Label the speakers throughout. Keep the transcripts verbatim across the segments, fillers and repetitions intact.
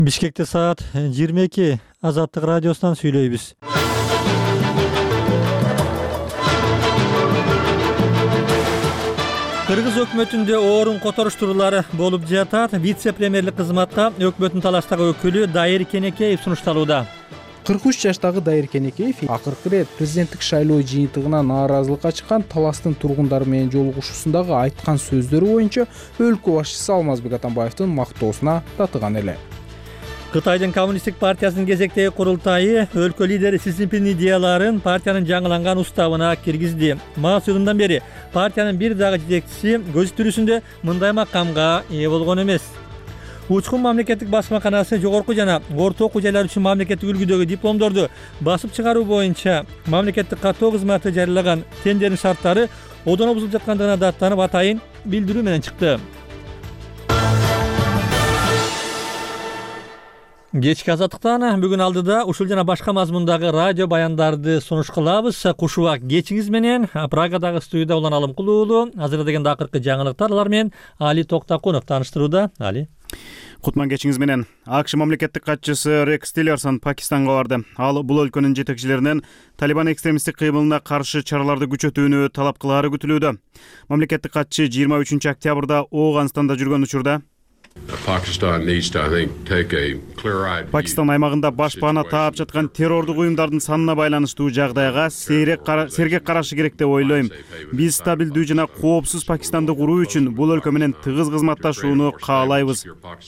Speaker 1: Бишкекте саат жыйырма эки. Азаттык радиосунан сүйлөйбүз. Кыргыз өкмөтүндө орун которуштуруулары болуп жатат. Вице-премьерлик кызматка өкмөттүн талаштагы өкүлү Дайыр Кенекеев сунушталууда.
Speaker 2: кырк үч жаштагы Дайыр Кенекеев акыркы ирет президенттик шайлоо жыйынтыгына нааразылыкка чыккан Таластын тургундары менен жолугушуусундагы айткан сөздөрү боюнча өлкө башчысы Алмазбек Атамбаевдин мактоосуна татыган эле.
Speaker 1: Кытайдын Коммунисттик партиясынын кезектеги курултайы өлкө лидери Си Цзиньпиндин идеяларын партиянын жаңыланган уставына киргизди. Мас жылдан бери партиянын бир дагы жетекчиси көз тирүүсүндө мындай макамга ээ болгон эмес. Учкун мамлекеттик басмаканасы жогорку жана орто окуу жайлар үчүн мамлекеттик үлгүдөгү дипломдорду басып чыгаруу боюнча мамлекеттик каттоо кызматы жарыялаган тендердин шарттары одоно бузулуп жаткандыгына даттанып атайын билдирүү менен чыкты. Кечки азаттыктан бүгүн алдыда ушул жана башка мазмундагы радио баяндарды сунуш кылабыз. Куш убак кечиңиз менен Прагадагы студияда Улан Алымкул уулу азырда дегенде акыркы жаңылыктар алар менен Али Токтакунов тааныштырууда. Али.
Speaker 3: Кутман кечиңиз менен. АКШ мамлекеттик катчысы Рекс Тиллерсон Пакистанга барды. Ал бул өлкөнүн жетекчилеринен Талибан экстремисттик кыймылына каршы чараларды күчөтүүнү талап кылаары күтүлүүдө. Мамлекеттик катчы жыйырма үчүнчү октябрда Ооганстанда жүргөн учурда Пакистан аймагында башпаана таап жаткан террордук уюмдардын санына байланыштуу жагдайга сергек карашы керек деп ойлойм. Биз стабилдүү жана коопсуз Пакистанды куруу үчүн бул өлкө менен тыгыз кызматташууну каалайбыз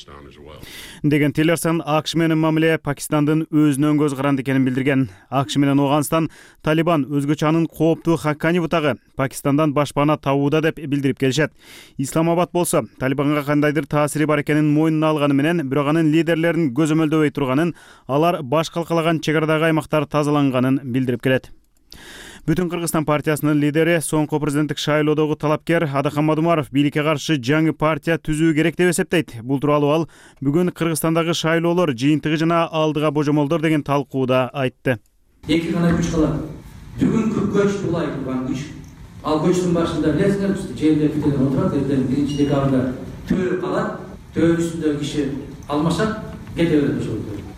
Speaker 3: деген Тиллерсон АКШ менен мамиле Пакистандын өзүнөн көз каранды экенин билдирген. АКШ менен Ооганстан Талибан өзгөчө анын кооптуу Хаккани бутагы Пакистандан башпаана табууда деп билдирип келишет. Исламабад болсо Талибанга кандайдыр таасири бар экенин мойнуна алганы менен, бирок анын лидерлерин көзөмөлдөбөй турганын, алар баш калкалаган чек арадагы аймактар тазаланганын билдирип келет. Бүтүн Кыргызстан партиясынын лидери, соңку президенттик шайлоодогу талапкер Адахан Мадумаров бийликке каршы жаңы партия түзүү керек деп эсептейт. Бул тууралуу ал бүгүн Кыргызстандагы шайлоолор жыйынтыгы жана алдыга божомолдор деген талкууда айтты.
Speaker 4: Эки гана күч калат. Бүгүнкү көч булай турган күч. Ал көчтүн башында билесиңер, жерде бителер отурат, эртең биринчи декабрда төө калат. Төө үстүндөгү киши алмашат, кете берет ошол.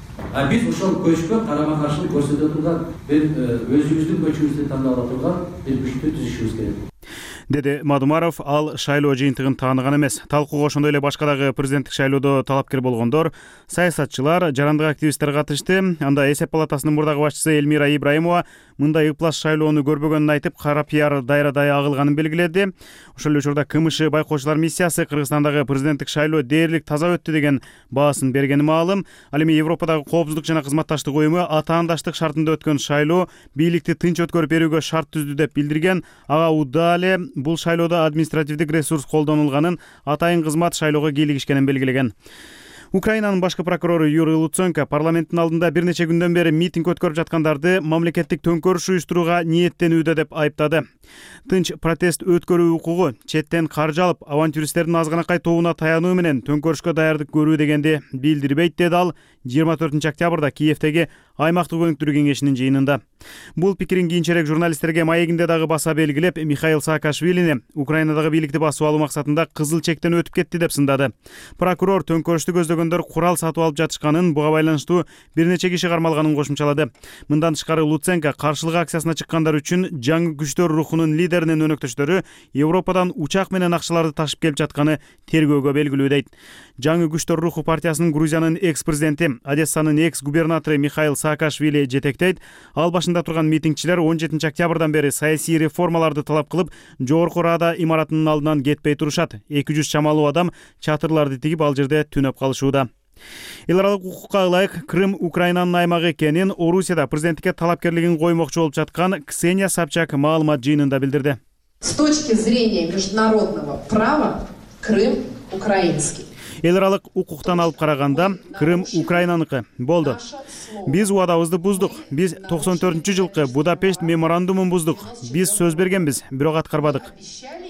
Speaker 4: А биз ошол көчкө карама каршылык көрсөтө турган, бир өзүбүздүн көчүбүздү тандап ала турган бир күчтү түзүшүбүз керек.
Speaker 3: Деди Мадумаров. Ал шайлоо жыйынтыгын тааныган эмес. Талкууга ошондой эле башка дагы президенттик шайлоодо талапкер болгондор, саясатчылар, жарандык активисттер катышты. Анда эсеп палатасынын мурдагы башчысы Эльмира Ибраимова мындай ыплас шайлоону көрбөгөнүн айтып, кара пиар дайрадай агылганын белгиледи. Ошол эле учурда КМШ байкоочулар миссиясы Кыргызстандагы президенттик шайлоо дээрлик таза өттү деген баасын бергени маалым. Ал эми Европадагы коопсуздук жана кызматташтык уюму атаандаштык шартында өткөн шайлоо бийликти тынч өткөрүп берүүгө шарт түздү деп билдирген. Ага Удале бул шайлоодо административдик ресурс колдонулганын, атайын кызмат шайлоого кийлигишкенин белгилеген. Украинанын башкы прокурору Юрий Луценко парламенттин алдында бир нече күндөн бери митинг өткөрүп жаткандарды мамлекеттик төңкөрүш уюштурууга ниеттенүүдө деп айыптады. Тынч протест өткөрүү укугу, четтен каржы алып, авантюристтердин азганакай тобуна таянуу менен төңкөрүшкө даярдык көрүү дегенди билдирбейт, деди ал жыйырма төртүнчү октябрда Киевдеги аймактык өнүктүрүү кеңешинин жыйынында. Бул пикирин кийинчерээк журналисттерге маегинде дагы баса белгилеп, Михаил Саакашвилини Украинадагы бийликти басып алуу максатында кызыл чектен өтүп кетти деп сындады. Прокурор төңкөрүштү көздөгөндөр курал сатып алып жатышканын, буга байланыштуу бир нече киши кармалганын кошумчалады. Мындан тышкары Луценко каршылык акциясына чыккандар үчүн жаңы күчтөр рухунун лидеринин өнөктөштөрү Европадан учак менен акчаларды ташып келип жатканы тергөөгө белгилүү дейт. Жаңы күчтөр руху партиясынын Грузиянын экс-президенти, Одессанын экс-губернатору Михаил Саакашвили жетектейт. Ал башында турган митингчилер он жетинчи октябрдан бери саясий реформаларды талап кылып, жогорку Рада имаратынын алдынан кетпей турушат. эки жүз чамалуу адам чатырларды тигип ал жерде түнөп калышууда. Эл аралык укукка ылайык Крым Украинанын аймагы экенин Орусияда президенттикке талапкерлигин коймокчу болуп жаткан Ксения Собчак маалымат жыйынында билдирди.
Speaker 5: С точки зрения международного права Крым украинский.
Speaker 3: Эл аралык укуктан алып караганда Крым Украинаныкы болду. Биз убадабызды буздук. Биз токсон төртүнчү жылкы Будапешт меморандумун буздук. Биз сөз бергенбиз, бирок аткарбадык.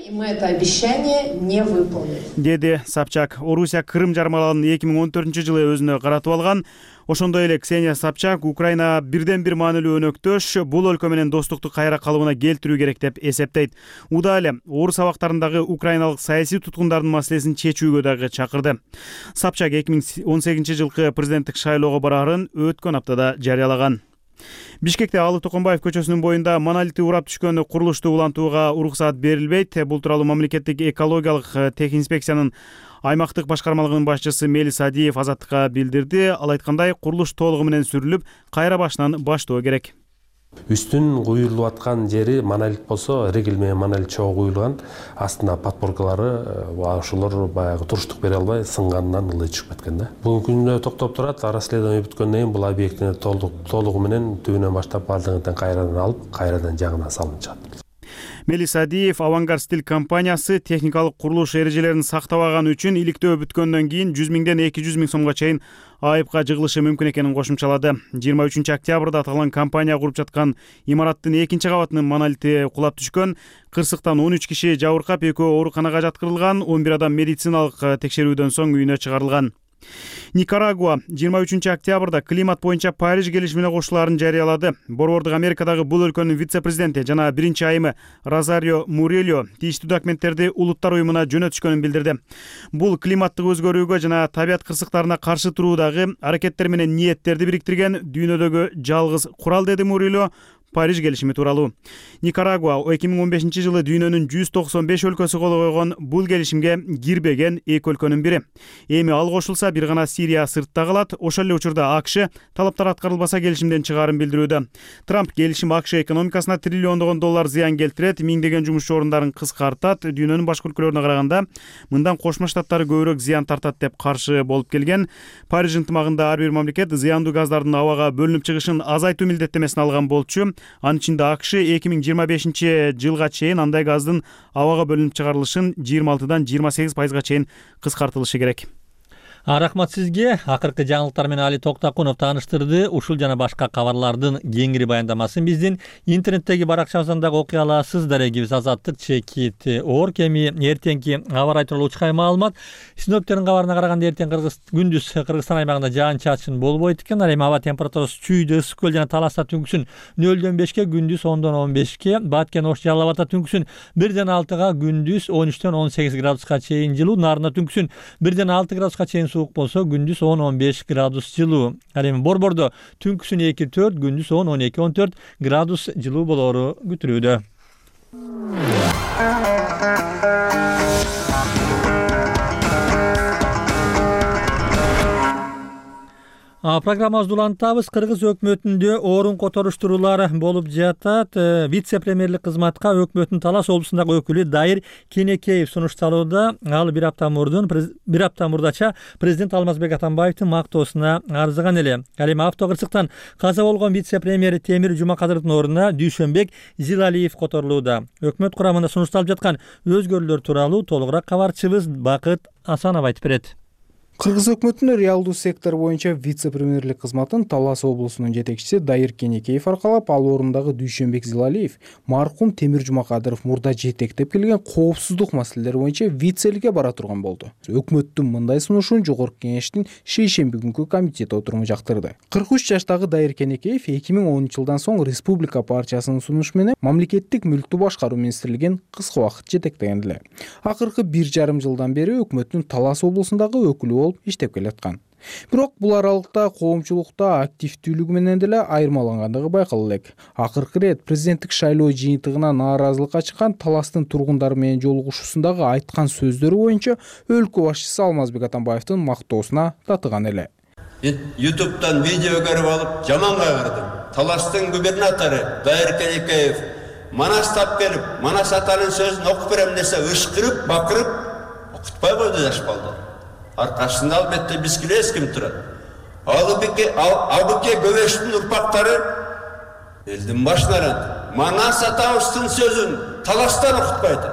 Speaker 5: и мы это обещание не выполнили.
Speaker 3: Деди Собчак. Орусия Крым жармаларын эки миң он төртүнчү жылы өзүнө каратып алган. Ошондой эле Ксения Собчак Украина бирден бир маанилүү өнөктөш, бул өлкө менен достукту кайра калыбына келтирүү керек деп эсептейт. Ууда эле орус абактарындагы украиналык саясий туткундардын маселесин чечүүгө дагы чакырды. Собчак эки миң он сегизинчи жылкы президенттик шайлоого бараарын өткөн аптада жарыялаган. Бишкекте Алы Токонбаев көчөсүнүн боюнда монолитти урап түшкөн курулушту улантууга уруксаат берилбейт. Бул тууралуу мамлекеттик экологиялык техинспекциянын аймактык башкармалыгынын башчысы Мелис Адиев Азаттыкка билдирди. Ал айткандай, курулуш толугу менен сүрүлүп, кайра башынан баштоо керек.
Speaker 6: Үстүн куюлуп аткан жери монолит болсо, ригель менен монолит чогуу куюлган, астына подпоркалары ошолор баягы туруштук бере албай сынганынан ылдый түшүп кеткен да. Бүгүнкү күндө токтоп турат, расследование бүткөндөн кийин бул объектини толугу менен түбүнөн баштап бардыгын кайрадан алып, кайрадан жаңынан салынып чыгат.
Speaker 3: Мелис Адиев Авангард Стиль компаниясы техникалык курулуш эрежелерин сактабаган үчүн иликтөө бүткөндөн кийин жүз миңден эки жүз миң сомго чейин айыпка жыгылышы мүмкүн экенин кошумчалады. жыйырма үчүнчү октябрда аталган компания куруп жаткан имараттын экинчи кабатынын монолити кулап түшкөн. Кырсыктан он үч киши жабыркап, экөө ооруканага жаткырылган, он бир адам медициналык текшерүүдөн соң үйүнө чыгарылган. Никарагуа жыйырма үчүнчү октябрда климат боюнча Париж келишимине кошулаарын жарыялады. Борбордук Америкадагы бул өлкөнүн вице-президенти жана биринчи айымы Розарио Мурильо тийиштүү документтерди Улуттар уюмуна жөнөтүшкөнүн билдирди. Бул климаттык өзгөрүүгө жана табият кырсыктарына каршы туруудагы аракеттер менен ниеттерди бириктирген дүйнөдөгү жалгыз курал, деди Мурильо Париж келишими тууралуу. Никарагуа эки миң он бешинчи жылы дүйнөнүн жүз токсон беш өлкөсү кол койгон бул келишимге кирбеген эки өлкөнүн бири. Эми ал кошулса, бир гана Сирия сыртта калат. Ошол эле учурда АКШ талаптар аткарылбаса келишимден чыгаарын билдирүүдө. Трамп келишим АКШ экономикасына триллиондогон доллар зыян келтирет, миңдеген жумушчу орундарын кыскартат, дүйнөнүн башка өлкөлөрүнө караганда мындан Кошмо Штаттары көбүрөөк зыян тартат деп каршы болуп келген. Париж ынтымагында ар бир мамлекет зыяндуу газдардын абага бөлүнүп чыгышын азайтуу милдеттемесин алган болчу. Анын ичинде АКШ эки миң жыйырма бешинчи жылга чейин андай газдын абага бөлүнүп чыгарылышын жыйырма алтыдан жыйырма сегиз пайызга чейин кыскартылышы керек.
Speaker 1: Рахмат сизге. Акыркы жаңылыктар менен Али Токтакунов тааныштырды. Ушул жана башка кабарлардын кеңири баяндамасын биздин интернеттеги баракчабыздан дагы окуй аласыз. Дарегибиз Азаттык чекит орг. Эми эртеңки аба ырайы тууралуу учкай маалымат. Синоптиктердин кабарына караганда эртең Кыргыз күндүз Кыргызстан аймагында жаан-чачын болбойт экен. Ал эми аба температурасы чүйдө ысык көл жана Таласта түнкүсүн нөлдөн бешке, күндүз ондон он бешке, Баткен Ош Жалал Абадта түнкүсүн бирден алтыга, күндүз он үчтөн он сегиз градуска чейин жылуу, Нарында түнкүсүн бирден алты градуска чейин суук болсо, күндүз он он беш градус жылуу. Ал эми Борбордо түнкүсүн эки төрт, күндүз он он эки он төрт градус жылуу болоору күтүлүүдө. Программабызды улантабыз. Кыргыз өкмөтүндө орун которуштуруулар болуп жатат. Вице-премьерлик кызматка өкмөттүн Талас облусундагы өкүлү Дайыр Кенекеев сунушталууда. Ал бир апта мурдун бир апта мурдача президент Алмазбек Атамбаевдин мактоосуна арзыган эле. Ал эми автокырсыктан каза болгон вице-премьер Темир Жумакадыровдун ордуна Дүйшөнбек Зилалиев которулууда. Өкмөт курамында сунушталып жаткан өзгөрүүлөр тууралуу толугураак кабарчыбыз Бакыт Асанов айтып берет.
Speaker 2: Кыргыз өкмөтүнүн реалдуу сектор боюнча вице-премьерлик кызматын Талас облусунун жетекчиси Дайыр Кенекеев аркалап, ал ордундагы Дүйшөнбек Зилалиев маркум Темир Жумакадыров мурда жетектеп келген коопсуздук маселелери боюнча вицеликке бара турган болду. Өкмөттүн мындай сунушун Жогорку Кеңештин шейшемби күнкү комитет отуруму жактырды. кырк үч жаштагы Дайыр Кенекеев эки миң онунчу жылдан соң Республика партиясынын сунушу менен мамлекеттик мүлктү башкаруу министрлигин кыска убакыт жетектеген эле. Акыркы бир жарым жылдан бери өкмөттүн Талас облусундагы өкүлү иштеп келаткан. Бирок бул аралыкта коомчулукта активдүүлүгү менен деле айырмалангандыгы байкала элек. Акыркы ирет президенттик шайлоо жыйынтыгына нааразылыкка чыккан Таластын тургундары менен жолугушуусундагы айткан сөздөрү боюнча өлкө башчысы Алмазбек Атамбаевдин мактоосуна татыган эле.
Speaker 7: ютубтан видео көрүп алып жаман кайгырдым. Таластын губернатору Дайыр Кенекеев Манас тап келип, Манас атанын сөзүн окуп берем десе ышкырып, бакырып, окутпай койду жаш балдар. Аркасында албетте биз билебиз ким турат. Албеке Албеке Гөвештин урпактары элдин башынан Манас атабыздын сөзүн Таластан окутпайт.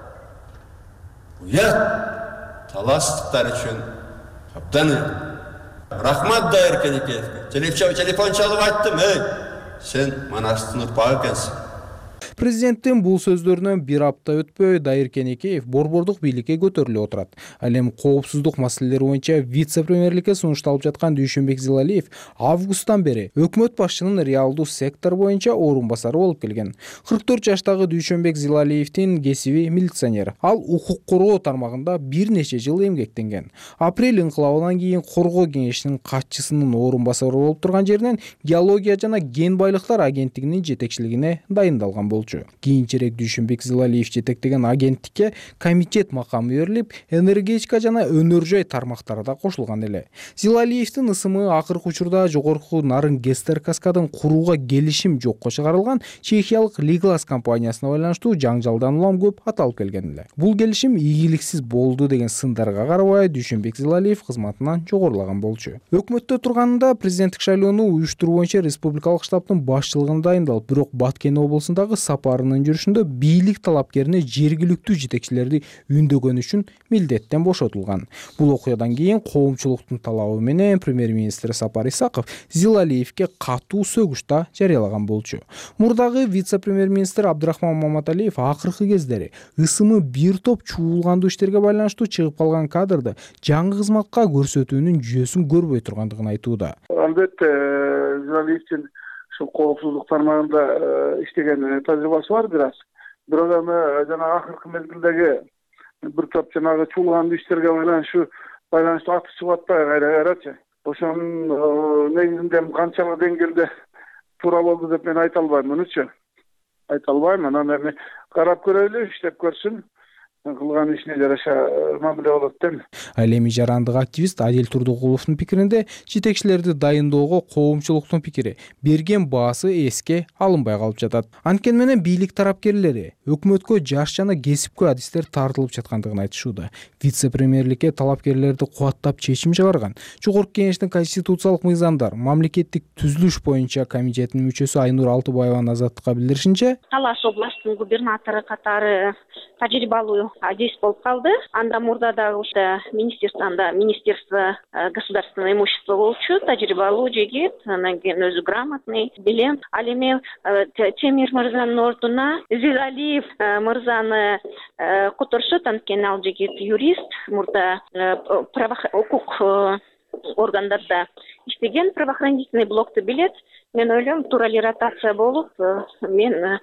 Speaker 7: Уят таластыктар үчүн абдан. Рахмат Дайыр Кенекеевге. Телефон чалып айттым, эй, сен Манастын урпагы экенсиң.
Speaker 2: Президенттин бул сөздөрүнөн бир апта өтпөй Дайыр Кенекеев борбордук бийликке көтөрүлүп отурат. Ал эми коопсуздук маселелери боюнча вице-премьерликке сунушталып жаткан Дүйшөнбек Зилалиев августтан бери өкмөт башчынын реалдуу сектор боюнча орун басары болуп келген. кырк төрт жаштагы Дүйшөнбек Зилалиевдин кесиби милиционер. Ал укук коргоо тармагында бир нече жыл эмгектенген. Апрель инкылабынан кийин коргоо кеңешинин катчысынын орун басары болуп турган жеринен геология жана кен байлыктар агенттигинин жетекчилигине дайындалган болчу. Кийинчерээк Дүйшөнбек Зилалиев жетектеген агенттикке комитет макамы берилип, энергетика жана өнөр жай тармактары да кошулган эле. Зилалиевдин ысымы акыркы учурда жогорку нарын Гестер каскадын курууга келишим жокко чыгарылган чехиялык Лиглас компаниясына байланыштуу жаңжалдан улам көп аталып келген эле. Бул келишим ийгиликсиз болду деген сындарга карабай Дүйшөнбек Зилалиев кызматынан жогорулаган болчу. Өкмөттө турганында президенттик шайлоону уюштуруу боюнча республикалык штабтын башчылыгына дайындалып, бирок Баткен облусундагы сапарынын жүрүшүндө бийлик талапкерине жергиликтүү жетекчилерди үндөгөн үчүн милдеттен бошотулган. Бул окуядан кийин коомчулуктун талабы менен премьер-министр Сапар Исаков Зилалиевке катуу сөгүш да жарыялаган болчу. Мурдагы вице-премьер-министр Абдрахман Маматалиев акыркы кездери ысымы бир топ чуулгандуу иштерге байланыштуу чыгып калган кадрды жаңы кызматка көрсөтүүнүн жүйөсүн көрбөй тургандыгын айтууда.
Speaker 8: Албетте, Зилалиевдин ушул коопсуздук тармагында иштеген тажрыйбасы бар бир аз. Бирок эми жана акыркы мезгилдеги бир топ жанагы чуулгандуу иштерге байланыштуу байланыштуу аты чыгып атпайбы кайра кайрачы. Ошонун негизинде канчалык деңгээлде туура болду деп мен айта албайм мунучу. Айта албайм, анан эми карап көрөлү, иштеп көрсүн. Кылган ишине жараша мамиле болот дейм.
Speaker 2: Ал эми жарандык активист Адил Турдугуловдун пикиринде жетекчилерди дайындоого коомчулуктун пикири, берген баасы эске алынбай калып жатат. Анткени менен бийлик тарапкерлери өкмөткө жаш жана кесипкөй адистер тартылып жаткандыгын айтышууда. Вице-премьерликке талапкерлерди кубаттап чечим чыгарган Жогорку кеңештин конституциялык мыйзамдар мамлекеттик түзүлүш боюнча комитетинин мүчөсү Айнур Алтыбаеванын Азаттыкка билдиришинче,
Speaker 9: Талаш областынын губернатору катары тажрыйбалуу адис болуп калды. Анда мурда дагы ушта министерствода Министерство государственного имущества болчу, тажрыйбалуу жигит, анан кийин өзү грамотный, билем. Ал эми Темир мырзанын ордуна Зилалиев мырзаны которушат, анткени ал жигит юрист, мурда укук органдарда иштеген, правоохранительный блокты билет. Мен ойлойм, тууралуу ротация болуп, мен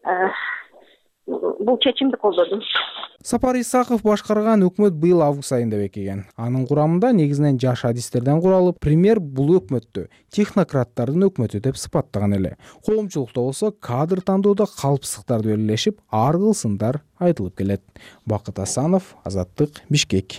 Speaker 9: бул чечимди колдодум.
Speaker 2: Сапар Исаков башкарган өкмөт быйыл август айында бекиген. Анын курамында негизинен жаш адистерден куралып, премьер бул өкмөттү технократтардын өкмөтү деп сыпаттаган эле. Коомчулукта болсо кадр тандоодо калпсыздыктарды белгилешип, ар кыл сындар айтылып келет. Бакыт Асанов, Азаттык, Бишкек.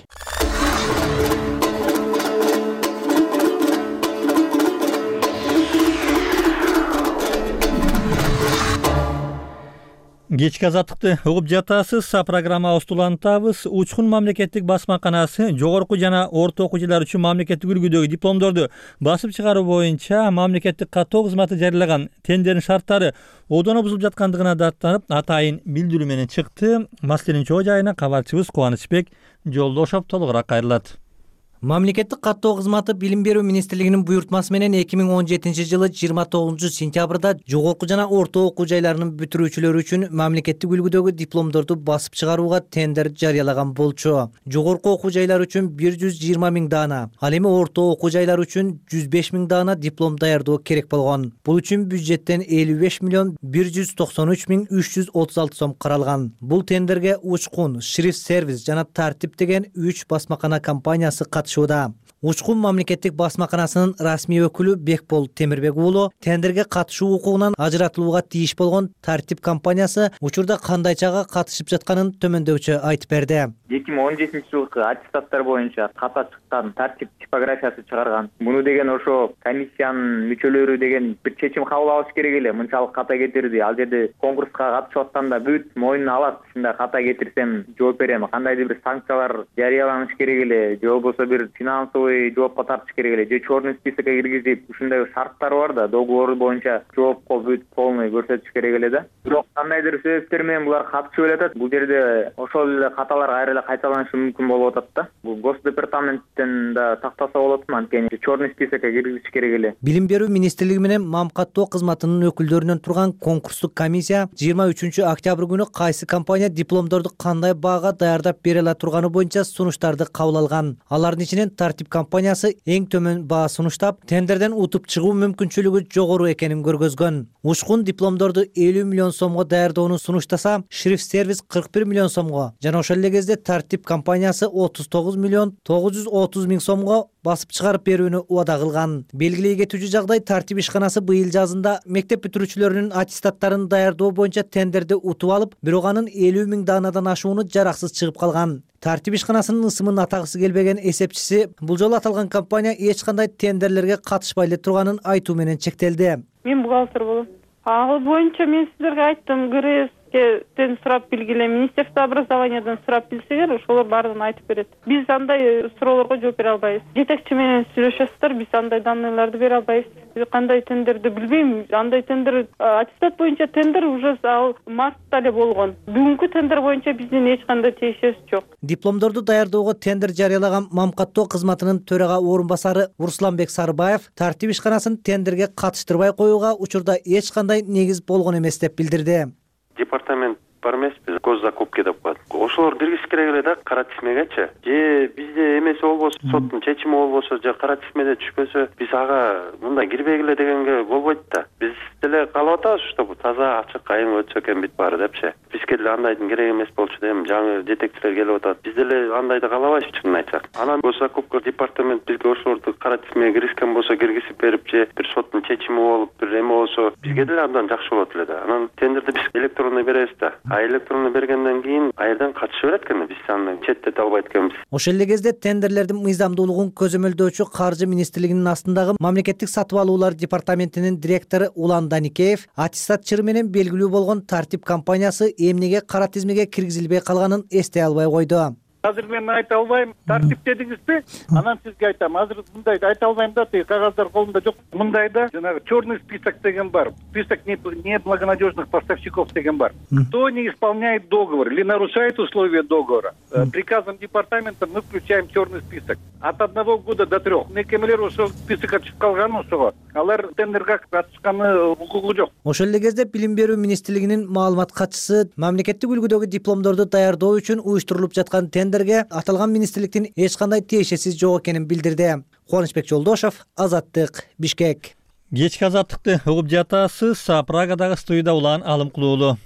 Speaker 1: Кечки азаттыкты угуп жатасыз. Программабызды улантабыз. Учкун мамлекеттик басмаканасы жогорку жана орто окуучулар үчүн мамлекеттик үлгүдөгү дипломдорду басып чыгаруу боюнча мамлекеттик каттоо кызматы жарыялаган тендердин шарттары одоно бузулуп жаткандыгына даттанып, атайын билдирүү менен чыкты. Маселенин чоо жайына кабарчыбыз Кубанычбек Жолдошов толугураак кайрылат.
Speaker 10: Мамлекеттик каттоо кызматы Билим берүү министрлигинин буйртмасы менен эки миң он жетинчи жылы жыйырма тогузунчу сентябрда жогорку жана орто окуу жайларынын бүтүрүүчүлөрү үчүн мамлекеттик үлгүдөгү дипломдорду басып чыгарууга тендер жарыялаган болчу. Жогорку окуу жайлар үчүн бир жүз жыйырма миң даана, ал эми орто окуу жайлар үчүн жүз беш миң даана диплом даярдоо керек болгон. Бул үчүн бюджеттен элүү беш миллион бир жүз токсон үч миң үч жүз отуз алты сом каралган. Бул тендерге Учкун, Шрифт сервис жана Тартип деген үч басмакана компаниясы катышты. Учкун мамлекеттик басмаканасынын расмий өкүлү Бекбол Темирбек уулу тендерге катышуу укугунан ажыратылууга тийиш болгон Тартип компаниясы учурда кандайчага катышып жатканын төмөндөчө айтып берди.
Speaker 11: эки миң он жетинчи жылкы аттестаттар боюнча ката чыккан Тартип типографиясы чыгарган. Муну деген ошо комиссиянын мүчөлөрү деген бир чечим кабыл алыш керек эле. Мынчалык ката кетирди. Ал жерде конкурска катышып атканда бүт моюнуна алат. Ушундай ката кетирсем жооп берем. Кандайдыр бир санкциялар жарыяланыш керек эле. Же болбосо бир финансовый ошондой жоопко тартыш керек эле. Же черный списокко киргизип, ушундай шарттары бар да, договор боюнча жоопко бүт полный көрсөтүш керек эле да. Бирок кандайдыр себептер менен булар катышып эле. Бул жерде ошол эле каталар кайра эле кайталанышы мүмкүн болуп атат да. Бул Госдепартаменттен да тактаса болот, анткени черный списокко киргизиш керек эле.
Speaker 10: Билим берүү министрлиги менен мам каттоо кызматынын өкүлдөрүнөн турган конкурстук комиссия жыйырма үчүнчү октябрь күнү кайсы компания дипломдорду кандай баага даярдап бере ала турганы боюнча сунуштарды кабыл алган. Алардын ичинен Тартип компаниясы эң төмөн баа сунуштап, тендерден утуп чыгуу мүмкүнчүлүгү жогору экенин көргөзгөн. Ушкун дипломдорду элүү миллион сомго даярдоону сунуштаса, Шрифт сервис кырк бир миллион сомго, жана ошол эле кезде Тартип компаниясы отуз тогуз миллион тогуз жүз отуз миң сомго басып чыгарып берүүнү убада кылган. Белгилей кетүүчү жагдай, Тартип ишканасы быйыл жазында мектеп бүтүрүүчүлөрүнүн аттестаттарын даярдоо боюнча тендерди утуп алып, бирок анын элүү миң даанадан ашууну жараксыз чыгып калган. Тартип ишканасынын ысымын атагысы келбеген эсепчиси бул жолу аталган компания эч кандай тендерлерге катышпай эле турганын айтуу менен чектелди.
Speaker 12: Мен бухгалтер болом. Ал боюнча мен сиздерге айттым, ГРСтен сурап билгиле, Министерство образованиядан сурап билсеңер, ошолор баарын айтып берет. Биз андай суроолорго жооп бере албайбыз. Жетекчи менен сүйлөшөсүздөр, биз андай данныйларды бере албайбыз. Кандай тендерди билбейм. Андай тендер, аттестат боюнча тендер уже ал мартта эле болгон. Бүгүнкү тендер боюнча биздин эч кандай тиешеси жок.
Speaker 10: Дипломдорду даярдоого тендер жарыялаган мам каттоо кызматынын төрага орун басары Русланбек Сарыбаев Тартип ишканасын тендерге катыштырбай коюуга учурда эч кандай негиз болгон эмес деп билдирди.
Speaker 13: Департамент бар эмеспиз, госзакупки деп коет. Ошолор киргизиш керек эле да, кара тизмегечи. Же бизде эмеси болбосо, соттун чечими болбосо, же кара тизмеде түшпөсө, биз ага мындай кирбегиле дегенге болбойт да. Биз деле каалап атабыз, чтобы таза, ачык, айың өтсө экен бүт баары депчи. Бизге деле андайдын керек эмес болчу дейм, жаңы жетекчилер келип атат. Биз деле андайды каалабайбыз, чынын айтсак. Анан госзакупка департамент бизге ошолорду кара тизмеге киргизген болсо, киргизип берип, же бир соттун чечими болуп, бир эме болсо, бизге деле абдан жакшы болот эле да. Анан тендерди биз электронный беребиз да. А электронный бергенден кийин айрдан катышып берет экен, биз аны четтете албайт экенбиз.
Speaker 10: Ошол эле кезде тендерлердин мыйзамдуулугун көзөмөлдөөчү Каржы министрлигинин астындагы мамлекеттик сатып алуулар департаментинин директору Улан Даникеев аттестат чыры менен белгилүү болгон Тартип компаниясы эмнеге кара тизмеге киргизилбей калганын эстей албай койду.
Speaker 14: Азыр мен айта албайм, тартип дедиңизби? Анан сизге айтам, азыр мындайды айта албайм да, тиги кагаздар колумда жок. Мындайда жанагы черный список деген бар. Список неблагонадежных поставщиков деген бар. Кто не исполняет договор или нарушает условия договора, приказом департамента мы включаем черный список. От одного года до трех. Мекемелер ошол списокко түшүп калган ошого. Алар тендерге катышканы укугу жок.
Speaker 10: Ошол эле кезде Билим берүү министрлигинин маалымат катчысы мамлекеттик үлгүдөгү дипломдорду даярдоо үчүн уюштурулуп жаткан тендерге аталган министрликтин эч кандай тиешеси жок экенин билдирди. Кубанычбек Жолдошов, Азаттык, Бишкек.
Speaker 1: Кечки Азаттыкты угуп жатасыз. Прагадагы студияда Улан Алымкулуулу.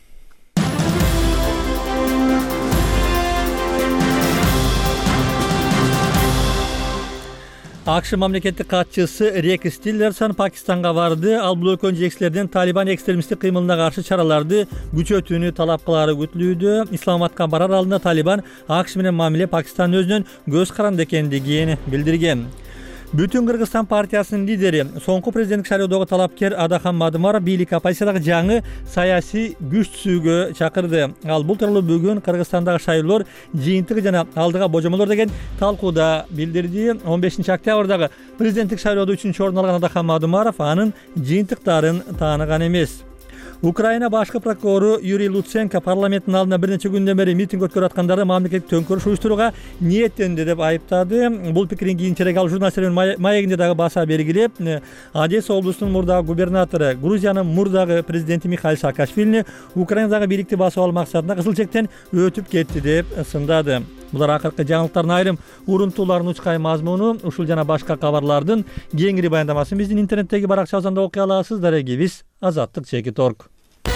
Speaker 1: АКШ мамлекеттик катчысы Рекс Тиллерсон Пакистанга барды. Ал бул өлкөнүн жетекчилеринин Талибан экстремисттик кыймылына каршы чараларды күчөтүүнү талап кылары күтүлүүдө. Исламабадка барар алдында Талибан АКШ менен мамиле Пакистандын өзүнөн көз каранды экендигин билдирген. Бүтүн Кыргызстан партиясынын лидери, соңку президенттик шайлоодогу талапкер Адахан Мадымаров бийлик оппозициядагы жаңы саясий күч түзүүгө чакырды. Ал бул тууралуу бүгүн Кыргызстандагы шайлоолор жыйынтыгы жана алдыга божомолор деген талкууда билдирди. он бешинчи октябрдагы президенттик шайлоодо үчүнчү орун алган Адахан Мадымаров анын жыйынтыктарын тааныган эмес. Украина башкы прокурору Юрий Луценко парламенттин алдында бир нече күндөн бери митинг өткөрүп аткандарды мамлекеттик төңкөрүш уюштурууга ниеттенди деп айыптады. Бул пикирин кийинчерээк ал журналисттердин маегинде дагы баса бергилеп, Одесса облусунун мурдагы губернатору, Грузиянын мурдагы президенти Михаил Саакашвилини Украинадагы бийликти басып алуу максатында кызыл чектен өтүп кетти деп сындады. Булар акыркы жаңылыктардын айрым урунтууларын учкай мазмуну, ушул жана башка кабарлардын кеңири баяндамасын биздин интернеттеги баракчабыздан окуй аласыз. Дарегибиз Азаттык чекит орг.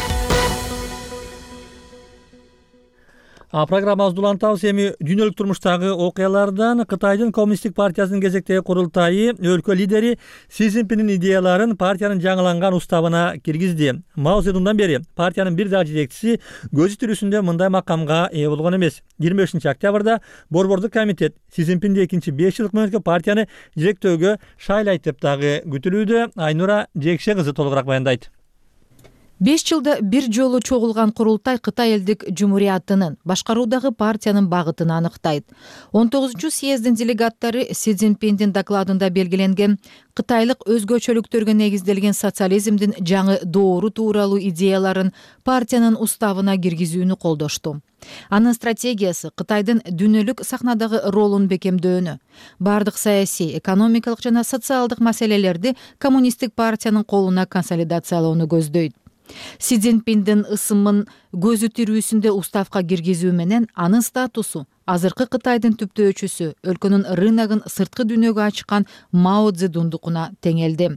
Speaker 1: А программабызды улантабыз. Эми дүйнөлүк турмуштагы окуялардан Кытайдын Коммунисттик партиясынын кезектеги курултайы өлкө лидери Си Цзиньпиндин идеяларын партиянын жаңыланган уставына киргизди. Мао Цзэдуңдан бери партиянын бир дагы жетекчиси көзү тирүүсүндө мындай макамга ээ болгон эмес. жыйырма бешинчи октябрда Борбордук комитет Си Цзиньпинди экинчи беш жылдык мөөнөткө партияны жетектөөгө шайлайт деп дагы күтүлүүдө. Айнура Жекше кызы толугураак баяндайт.
Speaker 15: беш жылда бир жолу чогулган курултай Кытай элдик жумуриятынын башкаруудагы партиянын багытын аныктайт. он тогузунчу съездин делегаттары Си Цзиньпиндин докладында белгиленген кытайлык өзгөчөлүктөргө негизделген социализмдин жаңы доору тууралуу идеяларын партиянын уставына киргизүүнү колдошту. Анын стратегиясы Кытайдын дүйнөлүк сахнадагы ролун бекемдөөнү, бардык саясий, экономикалык жана социалдык маселелерди коммунисттик партиянын колуна консолидациялоону көздөйт. Си Цзиньпиндин ысымын көзү тирүүсүндө уставка киргизүү менен анын статусу азыркы Кытайдын түптөөчүсү, өлкөнүн рыногун сырткы дүйнөгө ачкан Мао Цзэдундукуна теңелди.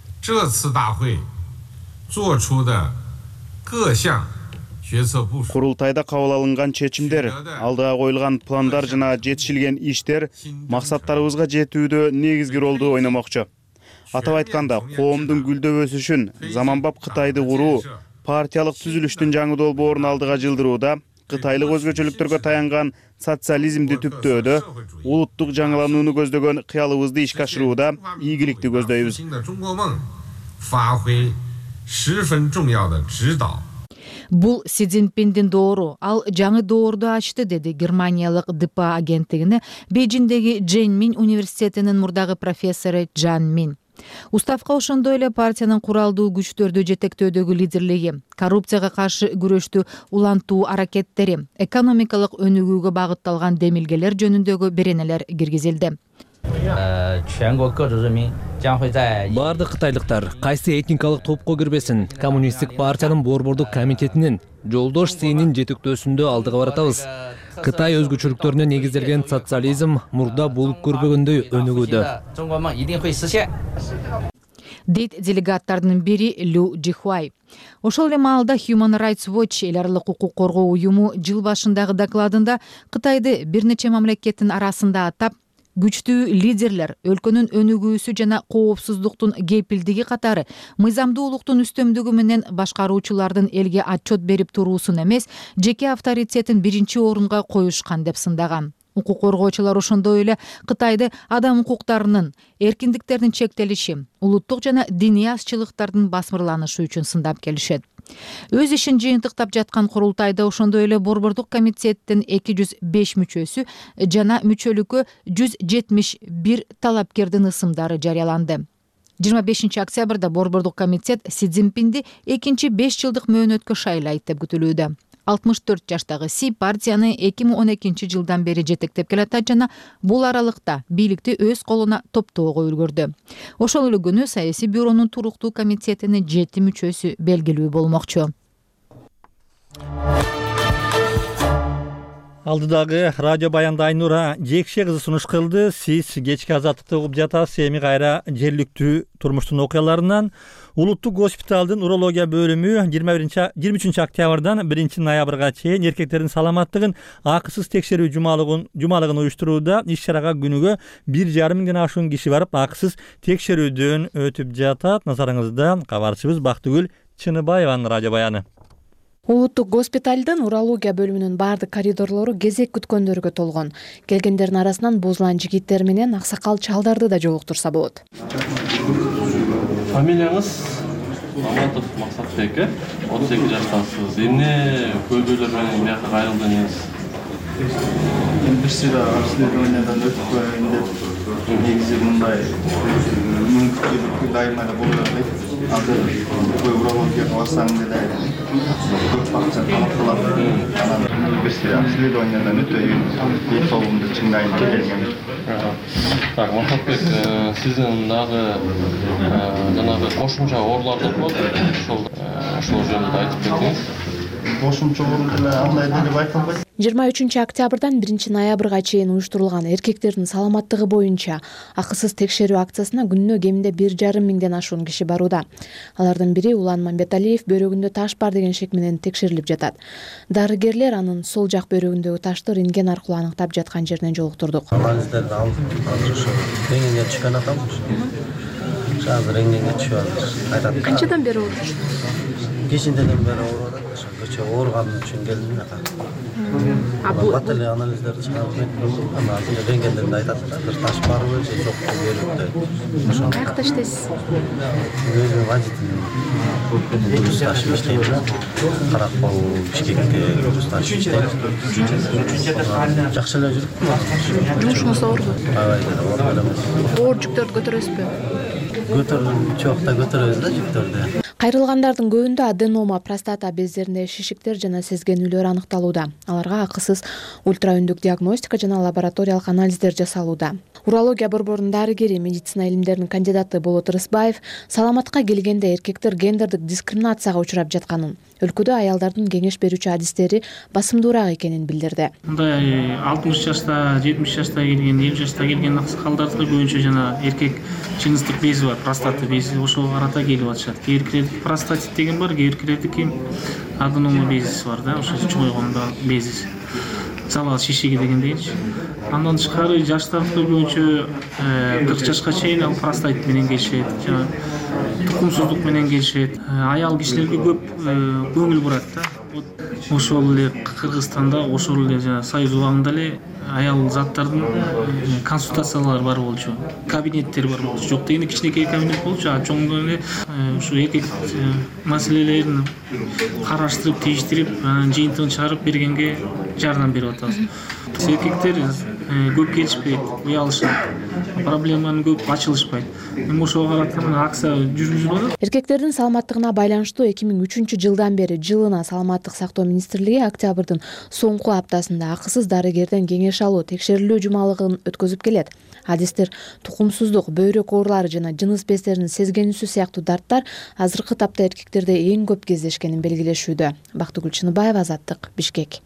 Speaker 3: Курултайда кабыл алынган чечимдер, алдыга коюлган пландар жана жетишилген иштер максаттарыбызга жетүүдө негизги ролду ойномокчу. Атап айтканда, коомдун гүлдөп өсүшүн, заманбап Кытайды куруу, партиялык түзүлүштүн жаңы долбоорун алдыга жылдырууда, кытайлык өзгөчөлүктөргө таянган социализмди түптөөдө, улуттук жаңыланууну көздөгөн кыялыбызды ишке ашырууда ийгиликти көздөйбүз.
Speaker 15: Бул Си Цзиньпиндин доору, ал жаңы доорду ачты, деди Германиялык Д П А агенттигине Бейжиңдеги Джэньминь университетинин мурдагы профессору Джан Мин. Уставка ошондой эле партиянын куралдуу күчтөрдү жетектөөдөгү лидерлиги, коррупцияга каршы күрөштү улантуу аракеттери, экономикалык өнүгүүгө багытталган демилгелер жөнүндөгү беренелер киргизилди.
Speaker 16: Бардык кытайлыктар кайсы этникалык топко кирбесин, коммунисттик партиянын борбордук комитетинин Жолдош Синин жетектөөсүндө алдыга баратабыз. Кытай өзгөчөлүктөрүнө негизделген социализм мурда болуп көрбөгөндөй өнүгүүдө.
Speaker 15: Дейт делегаттардын бири Лю Жихуай. Ошол эле маалда Human Rights Watch эл аралык укук коргоо уюму жыл башындагы докладында Кытайды бир нече мамлекеттин арасында атап, күчтүү лидерлер өлкөнүн өнүгүүсү жана коопсуздуктун кепилдиги катары мыйзамдуулуктун үстөмдүгү менен башкаруучулардын элге отчет берип туруусун эмес, жеке авторитетин биринчи орунга коюшкан деп сындаган. Укук коргоочулар ошондой эле Кытайды адам укуктарынын, эркиндиктердин чектелиши, улуттук жана диний азчылыктардын басмырланышы үчүн сындап келишет. Өз ишин жыйынтыктап жаткан курултайда ошондой эле борбордук комитеттин эки жүз беш мүчөсү жана мүчөлүккө жүз жетимиш бир талапкердин ысымдары жарыяланды. жыйырма бешинчи октябрда борбордук комитет Си Цзиньпинди экинчи беш жылдык мөөнөткө шайлайт деп күтүлүүдө. алтымыш төрт жаштагы Си партияны эки миң он экинчи жылдан бери жетектеп келатат жана бул аралыкта бийликти өз колуна топтоого үлгүрдү. Ошол эле күнү саясий бюронун туруктуу комитетинин жети мүчөсү белгилүү болмокчу.
Speaker 1: Алдыдагы радио баянда Айнура Жекше кызы сунуш кылды. Сиз кечки азаттыкты угуп жатасыз. Эми кайра жергиликтүү турмуштун окуяларынан улуттук госпиталдын урология бөлүмү жыйырма үчүнчү октябрдан биринчи ноябрга чейин эркектердин саламаттыгын акысыз текшерүү жумалыгын жумалыгын уюштурууда. Иш чарага күнүгө бир жарым миңден ашуун киши барып акысыз текшерүүдөн өтүп жатат. Назарыңызда кабарчыбыз Бактыгүл Чыныбаеванын радио баяны.
Speaker 17: Улуттук госпиталдын урология бөлүмүнүн бардык коридорлору кезек күткөндөргө толгон. Келгендердин арасынан бузулан жигиттер менен аксакал чалдарды да жолуктурса болот.
Speaker 18: Фамилияңыз? Маматов Максатбек, отуз эки жаштасыз. Эмне көйгөйлөр менен бияка кайрылдыңыз?
Speaker 19: Бир сыйра обследованиядан өтүп коеюн деп негизи мындай мүмкүнчүлүк дайыма эле боло бербейт. Азыр урологияга барсаң деле көп акча талап кылат. Анан бир сыйра обследованиядан өтөйүн, бет соолумду чыңдайын деп келгем.
Speaker 18: Так, Максатбек, сиздин дагы жанагы кошумча оорулар болот. Ошол ошол жөнүндө айтып берсеңиз.
Speaker 19: Кошумча оору деле андай деп айтылбайт.
Speaker 17: жыйырма үчүнчү октябрдан биринчи ноябрга чейин уюштурулган эркектердин саламаттыгы боюнча акысыз текшерүү акциясына күнүнө кеминде бир жарым миңден ашуун киши барууда. Алардын бири Улан Мамбеталиев бөйрөгүндө таш бар деген шек менен текшерилип жатат. Дарыгерлер анын сол жак бөйрөгүндөгү ташты рентген аркылуу аныктап жаткан жеринен жолуктурдук.
Speaker 20: Анализдерди алып, азыр ошо рентгенге түшкөн атам. Азыр рентгенге түшүп атат.
Speaker 17: Канчадан бери ооручусуз?
Speaker 20: кечинеден бери ооруп атат. Ошо ооруганы үчүн келдим да. Баталий анализдерди чыгарып бердим. Анан рентгенден айтат да, бир таш бар болчу, жок берип ошо.
Speaker 17: Каякта иштейсиз?
Speaker 20: Өзүм водитель. Дурус ташып иштейм. Каракол, Бишкекте дурус ташып иштейм. Жакшы эле жүрүптүм.
Speaker 17: Жумушуңуз оорбу?
Speaker 20: Абайда оор эмес.
Speaker 17: Оор жүктөрдү көтөрөсүзбү?
Speaker 20: Көтөрдүм, чоокта көтөрөбүз да жүктөрдү.
Speaker 17: Кайрылгандардын көбүндө аденома, простата бездеринде шишиктер жана сезгенүүлөр аныкталууда. Аларга акысыз ультраүндүк диагностика жана лабораториялык анализдер жасалууда. Урология борборунун дарыгери, медицина илимдеринин кандидаты Болот Рысбаев саламатка келгенде эркектер гендердик дискриминацияга учурап жатканын, өлкөдө аялдардын кеңеш берүүчү адистери басымдуураак экенин билдирди.
Speaker 21: Мындай алтымыш жашта, жетимиш жашта келген, элүү жашта келген аксакалдарды көбүнчө жана эркек жыныстык бези бар, простата бези, ошого карата келип атышат. Кээ биркилердики простатит деген бар, кээ биркилердики аденома безиси бар да, ошо чоңойгондо безиси. Мисалы шишеги деген дейинчи. Андан тышкары жаштарды көбүнчө кырк жашка чейин ал простатит менен келишет, жана тукумсуздук менен келишет. Аял кишилерге көп көңүл бурат да. Ошол эле Кыргызстанда, ошол эле жана Союз убагында эле аял заттардын консультациялары бар болчу, кабинеттер бар болчу. Жок дегенде кичинекей кабинет болчу, а чоңдон эле ушу эркек маселелерин караштырып, тийиштирип, анан жыйынтыгын чыгарып бергенге жардам берип атабыз. Эркектер көп келишпейт, уялышат, проблеманы көп ачылышпайт. Эми ошого карата акция жүргүзүлүп атат.
Speaker 17: Эркектердин саламаттыгына байланыштуу эки миң үчүнчү жылдан бери жылына Саламаттык сактоо министрлиги октябрдын соңку аптасында акысыз дарыгерден кеңеш алуу, текшерилүү жумалыгын өткөзүп келет. Адистер тукумсуздук, бөйрөк оорулары жана жыныс бездеринин сезгенүүсү сыяктуу дарттар азыркы тапта эркектерде эң көп кездешкенин белгилешүүдө. Бактыгүл Чыныбаева, Азаттык, Бишкек.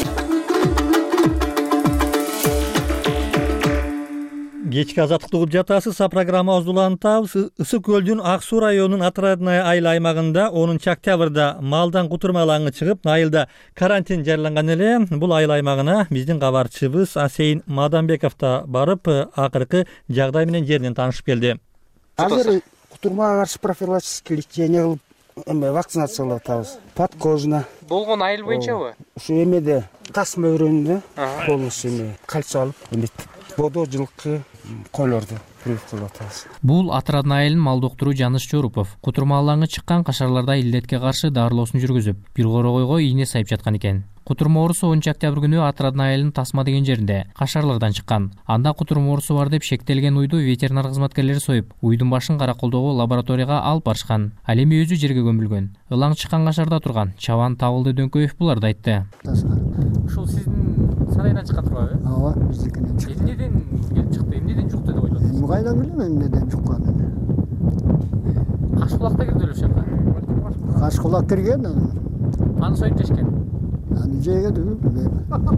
Speaker 1: Кечки азаттыкты угуп жатасыз. Программабызды улантабыз. Ысык көлдүн Ак Суу районунун Отрадная айыл аймагында онунчу октябрда малдан кутурма алаңы чыгып, айылда карантин жарыяланган эле. Бул айыл аймагына биздин кабарчыбыз Асейин Мадамбеков да барып, акыркы жагдай менен жеринен таанышып келди.
Speaker 22: Азыр кутурмага каршы профилактический лечение кылып, эме вакцинациялап атабыз. Подкожно.
Speaker 23: Болгон айыл боюнчабы?
Speaker 22: Ушу эмеде тасма өрөөнүндө полностью эме кальций алып, эмет бодо, жылкы, койлорду привив кылып атабыз.
Speaker 23: Бул Отрадная айылынын мал доктуру Жаныш Жорупов кутурма алаңы чыккан кашарларда илдетке каршы дарылоосун жүргүзүп, бир корогойго ийне сайып жаткан экен. Кутурма оорусу онунчу октябрь күнү Отрадная айылынын Тасма деген жеринде кашарлардан чыккан. Анда кутурма оорусу бар деп шектелген уйду ветеринар кызматкерлери союп, уйдун башын Караколдогу лабораторияга алып барышкан. Ал эми өзү жерге көмүлгөн. Ылаң чыккан кашарда турган Чабан Табылды Дөңкөев буларды айтты. Ушул сиздин сарайдан чыккан турбайбы?
Speaker 22: Ооба, биздикинен чыкты.
Speaker 23: Эмнеден келип чыкты? Эмнеден жукты деп ойлойсуз?
Speaker 22: Эми кайдан билем эмнеден жукканын.
Speaker 23: Кашкулакта кирди эле ошоко.
Speaker 22: Кашкулак кирген анан.
Speaker 23: Аны союп жешкен.
Speaker 22: Аны жегенби билбейм.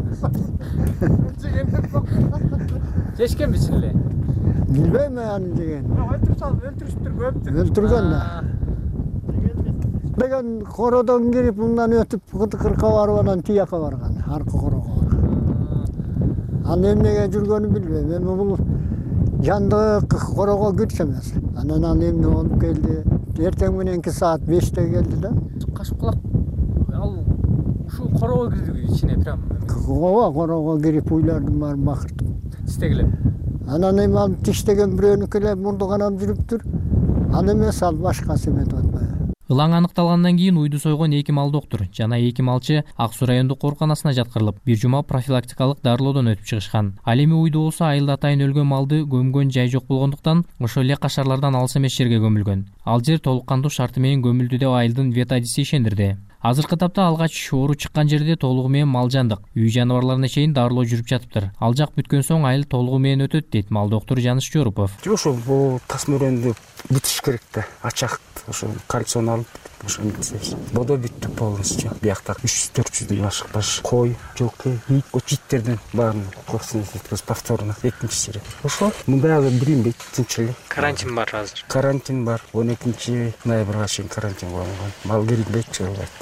Speaker 23: Жешкенби чын эле?
Speaker 22: Билбейм аны жеген.
Speaker 23: Өлтүрүп салып, өлтүрүштүр көптү.
Speaker 22: Өлтүргөн да. Деген кородон кирип, мындан өтүп, кыркка барып анан тияка барган, аркы корого. Аны эмнеге жүргөнүн билбейм. Эми бул жандык корого күч эмес. Анан ал эмне болуп келди? Эртең мененки саат беште келди да.
Speaker 23: Кашкулак ал ушу корого кирди ичине прям.
Speaker 22: Ооба, корого кирип уйлардын баарын бакыртып.
Speaker 23: Тиштегиле.
Speaker 22: Анан эми ал тиштеген бирөөнүкү эле мурду канап жүрүптүр. Ал эмес, ал башкасы эметип атпайбы.
Speaker 23: Ылаң аныкталгандан кийин уйду сойгон эки мал доктур жана эки малчы Ак Суу райондук ооруканасына жаткырылып, бир жума профилактикалык дарылоодон өтүп чыгышкан. Ал эми уйду болсо айылда атайын өлгөн малды көмгөн жай жок болгондуктан ошол эле кашарлардан алыс эмес жерге көмүлгөн. Ал жер толук кандуу шарты менен көмүлдү деп айылдын ветадиси ишендирди. Азыркы тапта алгач оору чыккан жерде толугу менен мал жандык, үй жаныбарларына чейин дарылоо жүрүп жатыптыр. Ал жак бүткөн соң айыл толугу менен өтөт дейт мал доктуру Жаныш Жорупов.
Speaker 22: Ошо бул тасма өрөөнү бүтүш керек да. Ачак ошо кальцийни алып, ошо бүтсөбүз. Бодо бүттүк полностью. Биякта үч жүз төрт жүздөн ашык баш кой, жылкы, ит, очиттерден баарын вакцинациялап повторно экинчи жери. Ошо мындай азыр билинбейт, тынч эле.
Speaker 23: Карантин бар азыр.
Speaker 22: Карантин бар. он экинчи ноябрга чейин карантин болгон. Мал кирбейт, чыгып айтты.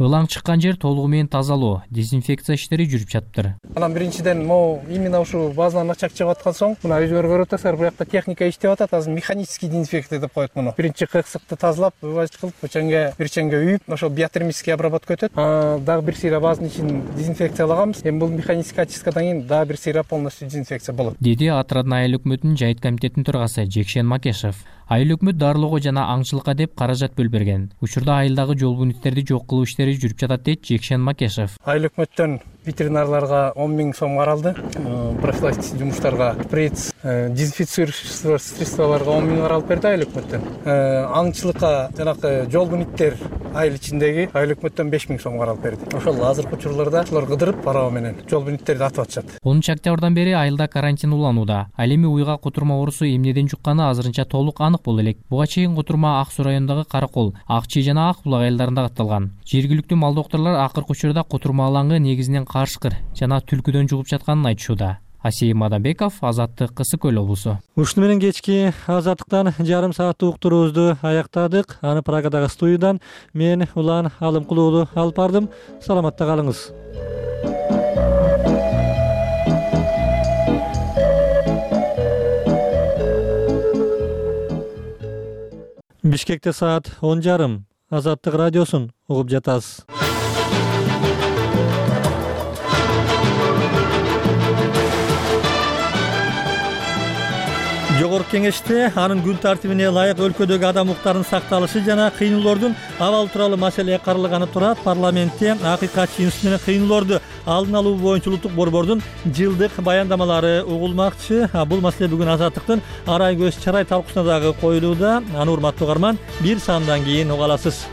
Speaker 23: ылаң чыккан жер толугу менен тазалоо, дезинфекция иштери жүрүп жатыптыр.
Speaker 2: Анан биринчиден могу именно ушу базадан ачак чыгып аткан соң мына өзүңөр көрүп атасыздар, бул жакта техника иштеп атат, азыр механический дезинфекция деп коет муну. Биринчи кырсыкты тазалап, вывозить кылып, бычанга бирченге үйүп, ошол биотермический обработка өтөт. Дагы бир сыйра базанын ичин дезинфекциялаганбыз. Эми бул механический очисткадан кийин дагы бир сыйра полностью дезинфекция болот. Деди Атрадный айыл өкмөтүнүн жайыт комитетинин төрагасы Жекшен Макешев. Айыл өкмөт дарылоого жана аңчылыкка деп каражат бөлүп берген. Учурда айылдагы жол буниттерди жок кылуу иштери жүрүп жатат дейт Жекшен Макешев. Айыл өкмөттөн ветеринарларга он миң сом каралды. Профилактик жумуштарга прец, дезинфицирующий средстволорго он миң каралып берди айыл өкмөттөн. Аңчылыкка жанагы жол буниттер айыл ичиндеги айыл өкмөттөн беш миң сом каралып берди. Ошол азыркы учурларда ушулар кыдырып пароо менен жол буниттерди атып атышат. онунчу октябрдан бери айылда карантин уланууда. Ал эми уйга кутурма оорусу эмнеден жукканы азырынча толук анык боло элек. Буга чейин кутурма Ак Суу районундагы Каракол, Ак Чий жана Ак Булак айылдарында катталган. Жергиликтүү мал доктурлар акыркы учурда кутурма алаңы негизинен карышкыр жана түлкүдөн жугуп жатканын айтышууда. Асей Мадамбеков, Азаттык, Кысык Көл облусу.
Speaker 1: Ушуну менен кечки Азаттыктан жарым сааттык уктуруубузду аяктадык. Аны Прагадагы студиядан мен Улан Алымкулуулу алып бардым. Саламатта калыңыз. Бишкекте саат он жарым. Азаттык радиосун угуп жатасыз. Жогорку кеңеште анын күн тартибине ылайык өлкөдөгү адам укуктарынын сакталышы жана кыйноолордун абалы тууралуу маселе каралганы турат. Парламентте акыйкатчы институт менен кыйноолорду алдын алуу боюнча улуттук борбордун жылдык баяндамалары угулмакчы. Бул маселе бүгүн Азаттыктын арай көз чарай талкуусуна дагы коюлууда. Аны урматтуу угарман бир сандан кийин уга аласыз.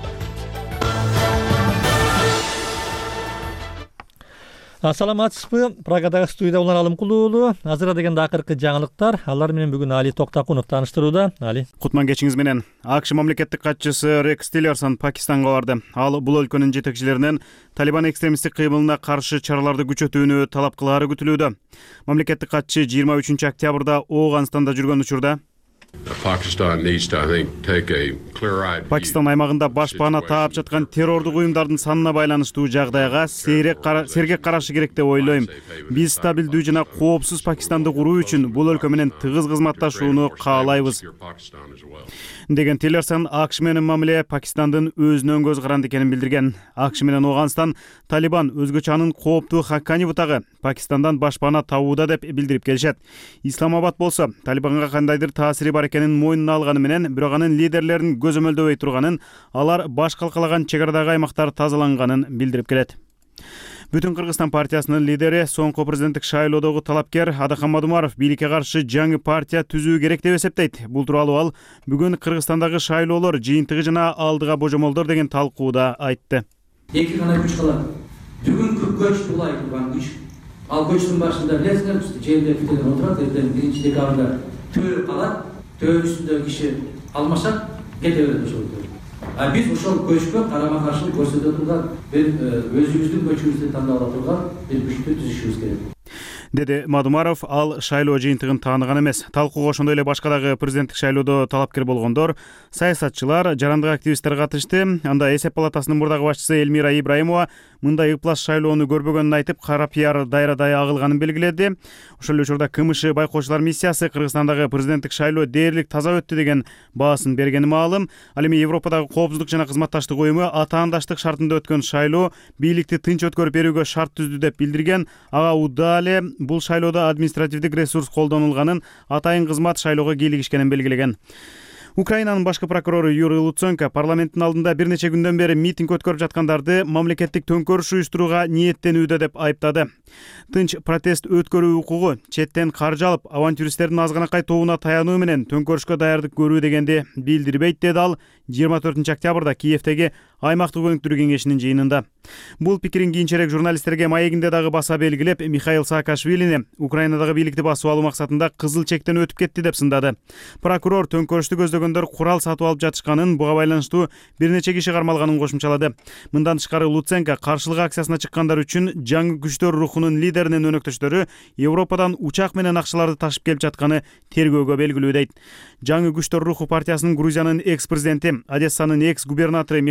Speaker 1: Саламатсызбы? Прагадагы студияда Улан Алымкулуулу. Азыр дегенде акыркы жаңылыктар. Алар менен бүгүн Али Токтакунов тааныштырууда. Али.
Speaker 3: Кутман кечиңиз менен. АКШ мамлекеттик катчысы Рекс Тиллерсон Пакистанга барды. Ал бул өлкөнүн жетекчилеринен Талибан экстремисттик кыймылына каршы чараларды күчөтүүнү талап кылаары күтүлүүдө. Мамлекеттик катчы жыйырма үчүнчү октябрда Ооганстанда жүргөн учурда Пакистан аймагында башпаана таап жаткан террордук уюмдардын санына байланыштуу жагдайга сергек карашы керек деп ойлойм. Биз стабилдүү жана коопсуз Пакистанды куруу үчүн бул өлкө менен тыгыз кызматташууну каалайбыз деген Тиллерсон АКШ менен мамиле Пакистандын өзүнөн көз каранды экенин билдирген. АКШ менен Ооганстан Талибан өзгөчө анын кооптуу Хаккани бутагы Пакистандан башпаана табууда деп билдирип келишет. Исламабад болсо Талибанга кандайдыр таасири бар экенин мойнуна алганы менен, бирок анын лидерлерин көзөмөлдөбөй турганын, алар баш калкалаган чек арадагы аймактар тазаланганын билдирип келет. Бүтүн Кыргызстан партиясынын лидери, соңку президенттик шайлоодогу талапкер Адахан Мадумаров бийликке каршы жаңы партия түзүү керек деп эсептейт. Бул тууралуу ал бүгүн Кыргызстандагы шайлоолор жыйынтыгы жана алдыга божомолдор деген талкууда айтты.
Speaker 4: Эки гана күч калат. Бүгүнкү көч булай турган күч. Ал көчтүн башында билесиңер, жерде бүтүн отурат, эртең биринчи декабрда төө калат. Төө үстүндөгү киши алмашат, кете берет ошол. А биз ошол көчкө карама каршылык көрсөтө турган, бир өзүбүздүн көчүбүздү тандап ала турган бир күчтү түзүшүбүз керек.
Speaker 3: Деди Мадумаров. Ал шайлоо жыйынтыгын тааныган эмес. Талкууга ошондой эле башка дагы президенттик шайлоодо талапкер болгондор, саясатчылар, жарандык активисттер катышты. Анда эсеп палатасынын мурдагы башчысы Элмира Ибраимова мындай ыплас шайлоону көрбөгөнүн айтып, кара пиар дайрадай агылганын белгиледи. Ошол эле учурда КМШ байкоочулар миссиясы Кыргызстандагы президенттик шайлоо дээрлик таза өттү деген баасын бергени маалым. Ал эми Европадагы коопсуздук жана кызматташтык уюму атаандаштык шартында өткөн шайлоо бийликти тынч өткөрүп берүүгө шарт түздү деп билдирген. Ага Удале бул шайлоодо административдик ресурс колдонулганын, атайын кызмат шайлоого кийлигишкенин белгилеген. Украинанын башкы прокурору Юрий Луценко парламенттин алдында бир нече күндөн бери митинг өткөрүп жаткандарды мамлекеттик төңкөрүш уюштурууга ниеттенүүдө деп айыптады. Тынч протест өткөрүү укугу, четтен каржы алып, авантюристтердин азганакай тобуна таянуу менен төңкөрүшкө даярдык көрүү дегенди билдирбейт, деди ал жыйырма төртүнчү октябрда Киевдеги аймактык өнүктүрүү кеңешинин жыйынында. Бул пикирин кийинчерээк журналисттерге маегинде дагы баса белгилеп, Михаил Саакашвилини Украинадагы бийликти басып алуу максатында кызыл чектен өтүп кетти деп сындады. Прокурор төңкөрүштү көздөгөндөр курал сатып алып жатышканын, буга байланыштуу бир нече киши кармалганын кошумчалады. Мындан тышкары Луценко каршылык акциясына чыккандар үчүн жаңы күчтөр рухунун лидеринин өнөктөштөрү Европадан учак менен акчаларды ташып келип жатканы тергөөгө белгилүү дейт. Жаңы күчтөр руху партиясынын Грузиянын экс-президенти, Одессанын экс-губернатору Михаил Саакашвили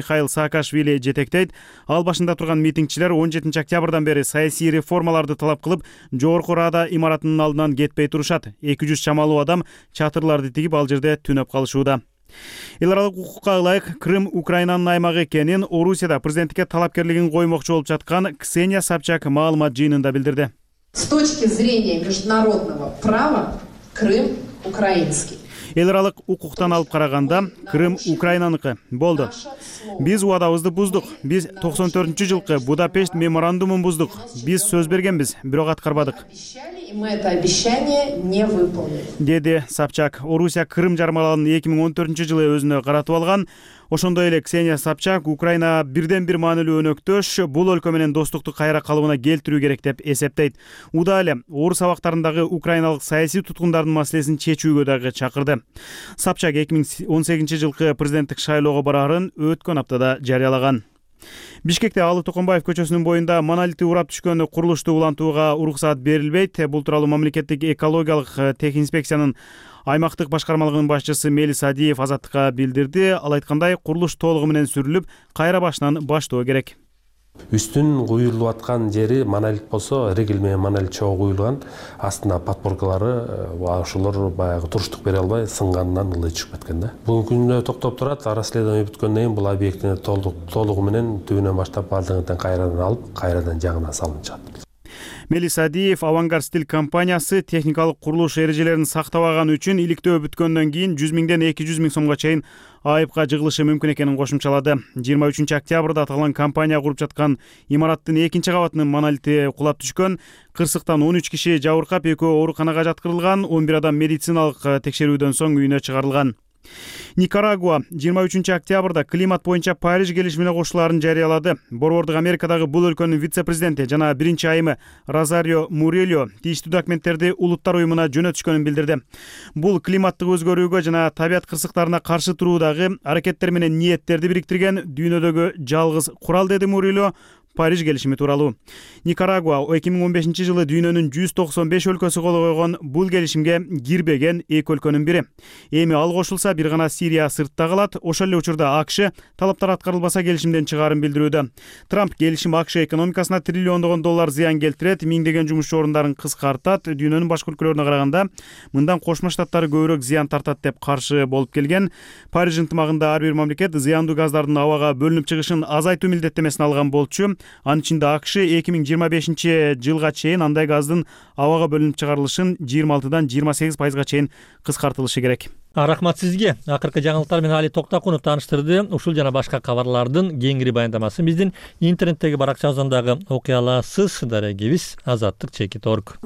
Speaker 3: Саакашвили жетектейт. Ал башында турган митингчилер он жетинчи октябрдан бери саясий реформаларды талап кылып, Жогорку Раада имаратынын алдынан кетпей турушат. эки жүз чамалуу адам чатырларды тигип ал жерде түнөп калышууда. Эл аралык укукка ылайык Крым Украинанын аймагы экенин Орусияда президенттикке талапкерлигин коймокчу болуп жаткан Ксения Собчак маалымат жыйынында билдирди.
Speaker 5: С точки зрения международного права Крым украинский.
Speaker 3: Эл аралык укуктан алып караганда Крым Украинаныкы болду. Биз убадабызды буздук. Биз токсон төртүнчү жылкы Будапешт меморандумун буздук. Биз сөз бергенбиз, бирок аткарбадык.
Speaker 5: И мы это обещание не выполнили.
Speaker 3: Деди Собчак. Орусия Крым жармаларын эки миң он төртүнчү жылы өзүнө каратып алган. Ошондой эле Ксения Собчак Украина бирден бир маанилүү өнөктөш, бул өлкө менен достукту кайра калыбына келтирүү керек деп эсептейт. Ууда эле Орус абактарындагы украиналык саясий туткундардын маселесин чечүүгө дагы чакырды. Собчак эки миң он сегизинчи жылкы президенттик шайлоого бараарын өткөн аптада жарыялаган. Бишкекте Алы Токонбаев көчөсүнүн боюнда монолитти урап түшкөн курулушту улантууга уруксаат берилбейт. Бул тууралуу мамлекеттик экологиялык техинспекциянын аймактык башкармалыгынын башчысы Мелис Адиев Азаттыкка билдирди. Ал айткандай, курулуш толугу менен сүрүлүп, кайра башынан баштоо керек.
Speaker 6: Үстүн куюлуп аткан жери монолит болсо, ригель менен монолит чогуу куюлган, астына подпоркалары ошолор баягы туруштук бере албай сынганынан ылдый чыгып кеткен да. Бүгүнкү күндө токтоп турат, расследование бүткөндөн кийин бул объектини толугу менен түбүнөн баштап бардыгын кайрадан алып, кайрадан жагына салынчат.
Speaker 3: Мелис Адиев Авангард стиль компаниясы техникалык курулуш эрежелерин сактабаганы үчүн иликтөө бүткөндөн кийин жүз миңден эки жүз миң сомго чейин айыпка жыгылышы мүмкүн экенин кошумчалады. жыйырма үчүнчү октябрда аталган компания куруп жаткан имараттын экинчи кабатынын монолити кулап түшкөн. Кырсыктан он үч киши жабыркап, экөө ооруканага жаткырылган, он бир адам медициналык текшерүүдөн соң үйүнө чыгарылган. Никарагуа жыйырма үчүнчү октябрда климат боюнча Париж келишимине кошулаарын жарыялады. Борбордук Америкадагы бул өлкөнүн вице-президенти жана биринчи айымы Розарио Мурильо тийиштүү документтерди Улуттар уюмуна жөнөтүшкөнүн билдирди. Бул климаттык өзгөрүүгө жана табият кырсыктарына каршы туруудагы аракеттер менен ниеттерди бириктирген дүйнөдөгү жалгыз курал, деди Мурильо Париж келишими тууралуу. Никарагуа эки миң он бешинчи жылы дүйнөнүн жүз токсон беш өлкөсү кол койгон бул келишимге кирбеген эки өлкөнүн бири. Эми ал кошулса, бир гана Сирия сыртта калат. Ошол эле учурда АКШ талаптар аткарылбаса келишимден чыгаарын билдирүүдө. Трамп келишим АКШ экономикасына триллиондогон доллар зыян келтирет, миңдеген жумушчу орундарын кыскартат, дүйнөнүн башка өлкөлөрүнө караганда мындан Кошмо Штаттар көбүрөөк зыян тартат деп каршы болуп келген. Париж ынтымагында ар бир мамлекет зыяндуу газдардын абага бөлүнүп чыгышын азайтуу милдеттемесин алган болчу. Анын ичинде АКШ эки миң жыйырма бешинчи жылга чейин андай газдын абага бөлүнүп чыгарылышын жыйырма алтыдан жыйырма сегиз пайызга чейин кыскартылышы керек.
Speaker 1: Рахмат сизге. Акыркы жаңылыктар менен Али Токтакунов тааныштырды. Ушул жана башка кабарлардын кеңири баяндамасын биздин интернеттеги баракчабыздан дагы окуй аласыз. Дарегибиз азаттык чекит точка орг.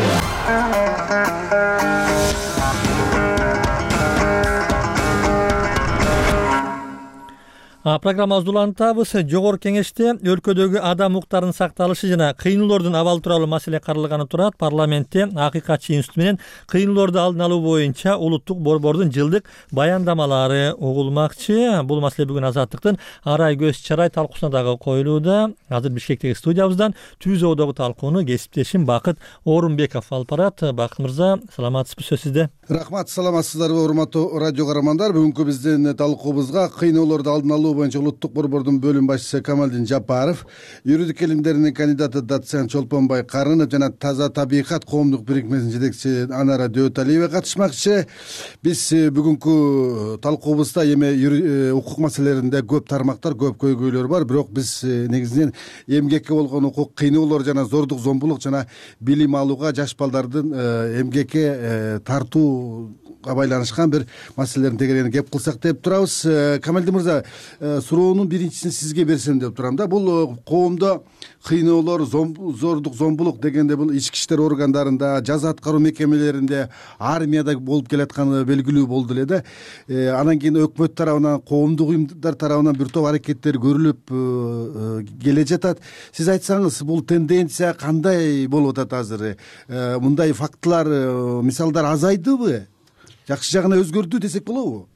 Speaker 1: Программабызды улантабыз. Жогорку Кеңеште өлкөдөгү адам укуктарынын сакталышы жана кыйноолордун абалы тууралуу маселе каралганы турат. Парламентте Акыйкатчы институту менен кыйноолорду алдын алуу боюнча улуттук борбордун жылдык баяндамалары угулмакчы. Бул маселе бүгүн Азаттыктын арай көз чарай талкуусуна дагы коюлууда. Азыр Бишкектеги студиябыздан Түзөөдөгү талкууну кесиптешим Бакыт Орунбеков алып барат. Бакыт мырза, саламатсызбы, сөз сизде.
Speaker 7: Рахмат, саламатсыздарбы урматтуу радио каармандар. Бүгүнкү биздин талкуубузга кыйноолорду алдын алуу боюнча улуттук борбордун бөлүм башчысы Камалдин Жапаров, юридик илимдеринин кандидаты доцент Чолпонбай Карынов жана Таза табигат коомдук бирикмесинин жетекчиси Анара Дөталиева катышмакчы. Биз бүгүнкү талкуубузда эми укук маселелеринде көп тармактар, көп көйгөйлөр бар, бирок биз негизинен эмгекке болгон укук, кыйноолор жана зордук, зомбулук жана билим алууга жаш балдардын эмгекке тартуу байланышкан бир маселелердин тегерегине кеп кылсак деп турабыз. Камалдин мырза, суроонун биринчисин сизге берсем деп турам да. Бул коомдо кыйноолор, зордук, зомбулук дегенде бул ички иштер органдарында, жаза аткаруу мекемелеринде, армияда болуп келатканы белгилүү болду эле да. Анан кийин өкмөт тарабынан, коомдук уюмдар тарабынан бир топ аракеттер көрүлүп келе жатат. Сиз айтсаңыз, бул тенденция кандай болуп атат азыр? Мындай фактылар, мисалдар азайдыбы? Жакшы жагына өзгөрдү десек болобу?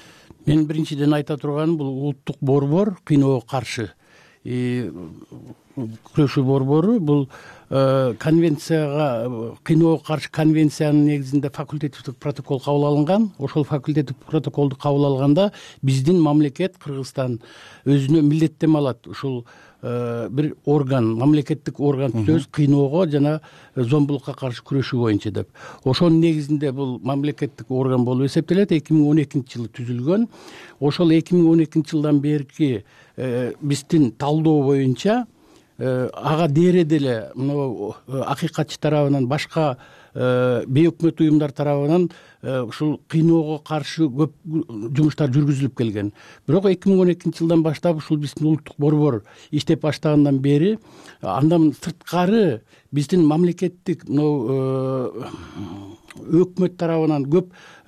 Speaker 24: Мен биринчиден айта турганым, бул улуттук борбор кыйноого каршы
Speaker 22: күрөшүү борбору бул конвенцияга, кыйноого каршы конвенциянын негизинде факультативдик протокол кабыл алынган. Ошол факультативдик протоколду кабыл алганда биздин мамлекет Кыргызстан өзүнө милдеттеме алат. Ушул бир орган, мамлекеттик орган түзөбүз кыйноого жана зомбулукка каршы күрөшүү боюнча деп. Ошонун негизинде бул мамлекеттик орган болуп эсептелет. эки миң он экинчи жылы түзүлгөн. Ошол эки миң он экинчи жылдан берки биздин талдоо боюнча ага дере деле мына акыйкатчы тарабынан, башка бейөкмөт уюмдар тарабынан ушул кыйноого каршы көп жумуштар жүргүзүлүп келген. Бирок эки миң он экинчи жылдан баштап ушул биздин улуттук борбор иштеп баштагандан бери андан сырткары биздин мамлекеттик мына өкмөт тарабынан көп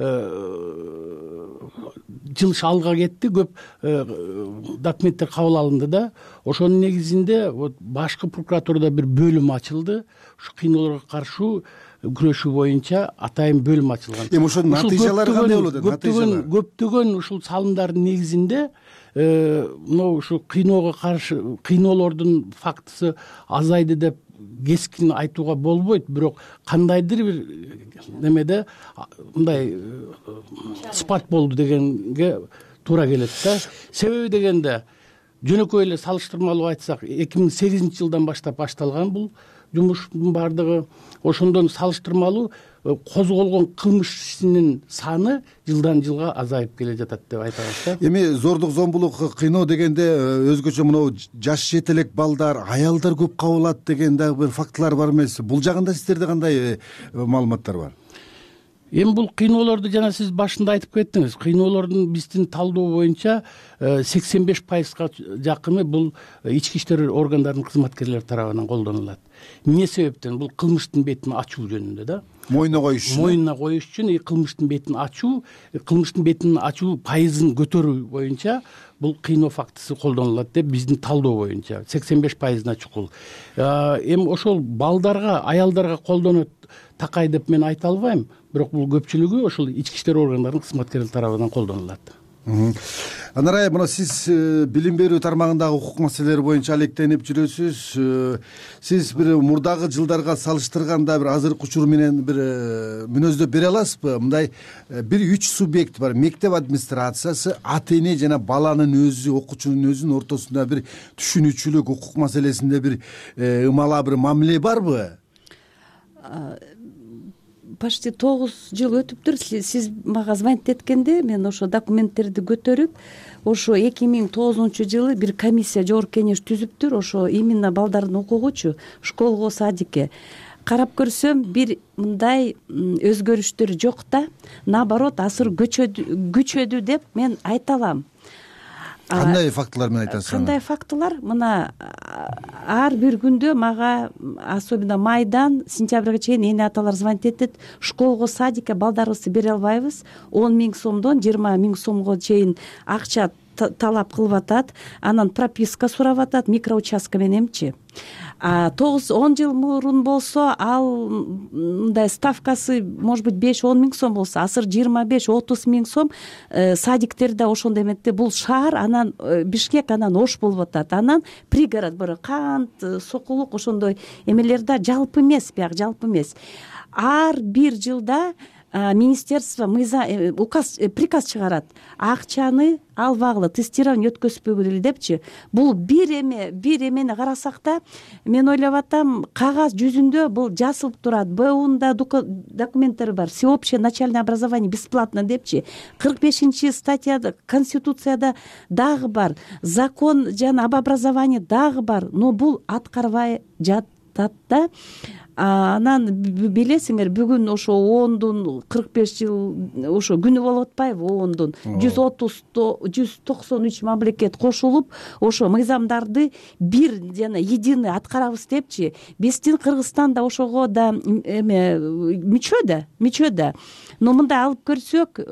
Speaker 22: жылыш алга кетти, көп документтер кабыл алынды да. Ошонун негизинде вот башкы прокуратурада бир бөлүм ачылды. Ушу кыйноолорго каршы күрөшүү боюнча атайын бөлүм ачылган.
Speaker 7: Эми ошонун натыйжалары кандай болот?
Speaker 22: Көптөгөн көптөгөн ушул салымдардын негизинде мына ушу кыйноого каршы кыйноолордун фактысы азайды деп кескин айтууга болбойт, бирок кандайдыр бир немеде мындай спад болду дегенге туура келет да. Себеби дегенде жөнөкөй эле салыштырмалуу айтсак, эки миң сегизинчи жылдан баштап башталган бул жумуштун баардыгы. Ошондон салыштырмалуу козголгон кылмыш ишинин саны жылдан жылга азайып келе жатат деп айта алат да.
Speaker 7: Эми зордук, зомбулук, кыйноо дегенде өзгөчө мынау жаш жетелек балдар, аялдар көп кабылат деген дагы бир фактылар бар эмес? Бул жагында сиздерде кандай маалыматтар бар?
Speaker 22: Эми бул кыйноолорду жана сиз башында айтып кеттиңиз. Кыйноолордун биздин талдоо боюнча сексен беш пайызга жакыны бул ички иштер органдарынын кызматкерлери тарабынан колдонулат. Эмне себептен? Бул кылмыштын бетин ачуу жөнүндө да.
Speaker 7: Мойнуна коюш үчүн.
Speaker 22: Мойнуна коюш үчүн кылмыштын бетин ачуу, кылмыштын бетин ачуу пайызын көтөрүү боюнча бул кыйноо фактысы колдонулат деп биздин талдоо боюнча сексен беш пайызына чукул. Эми ошол балдарга, аялдарга колдонот такай деп мен айта албайм, бирок бул көпчүлүгү ошол ички иштер органдарынын кызматкерлери тарабынан колдонулат.
Speaker 7: Анарай, мына сиз билим берүү тармагындагы укук маселелери боюнча алектенип жүрөсүз. Сиз бир мурдагы жылдарга салыштырганда бир азыркы учур менен бир мүнөздөп бере аласызбы? Мындай бир үч субъект бар: мектеп администрациясы, ата эне жана баланын өзү, окуучунун өзүнүн ортосунда бир түшүнүүчүлүк, укук маселесинде бир ымала, бир мамиле барбы?
Speaker 8: Почти тогуз жыл өтүптүр. Сиз мага звонить эткенде мен ошо документтерди көтөрүп, ошо эки миң тогузунчу жылы бир комиссия, жогорку кеңеш түзүптүр. Ошо именно балдардын укугучу, школго, садикке карап көрсөм, бир мындай өзгөрүштөр жок да. Наоборот, асыр күчөдү деп мен айта алам.
Speaker 7: Кандай фактылар менен айтасыз?
Speaker 8: Кандай фактылар? Мына ар бир күндө мага, особенно майдан, сентябрга чейин эне аталар звонить этет. Школго, садикке балдарыбызды бере албайбыз. он миң сомдон жыйырма миң сомго чейин акча талап кылып атат. Анан прописка сурап атат, микроучастка мененчи. тогуз он жыл мурун болсо, ал мындай ставкасы может быть беш он миң сом болсо, азыр жыйырма беш отуз миң сом. Садиктерде ошондой эметте. Бул шаар, анан Бишкек, анан Ош болуп атат. Анан пригород, бир кант, Сокулук, ошондой эмелерде жалпы эмес, бияк жалпы эмес. Ар бир жылда министерство мыйза указ приказ чыгарат. Акчаны албагыла, тестирование өткөзбөгүлө депчи. Бул бир эме, бир эмени карасак да, мен ойлоп атам, кагаз жүзүндө бул жазылып турат. БУнда документтери бар. Всеобщее начальное образование бесплатно депчи. кырк бешинчи статьяда Конституцияда дагы бар. Закон жана об образовании дагы бар. Но бул аткарбай жатат да. Анан билесиңер, бүгүн ошо ондун кырк беш жыл ошо күнү болуп атпайбы? ондун жүз отуз жүз токсон үч мамлекет кошулуп, ошо мыйзамдарды бир жана единый аткарабыз депчи. Биздин Кыргызстанда ошого да эме мүчө да, мүчө да. Но мындай алып көрсөк,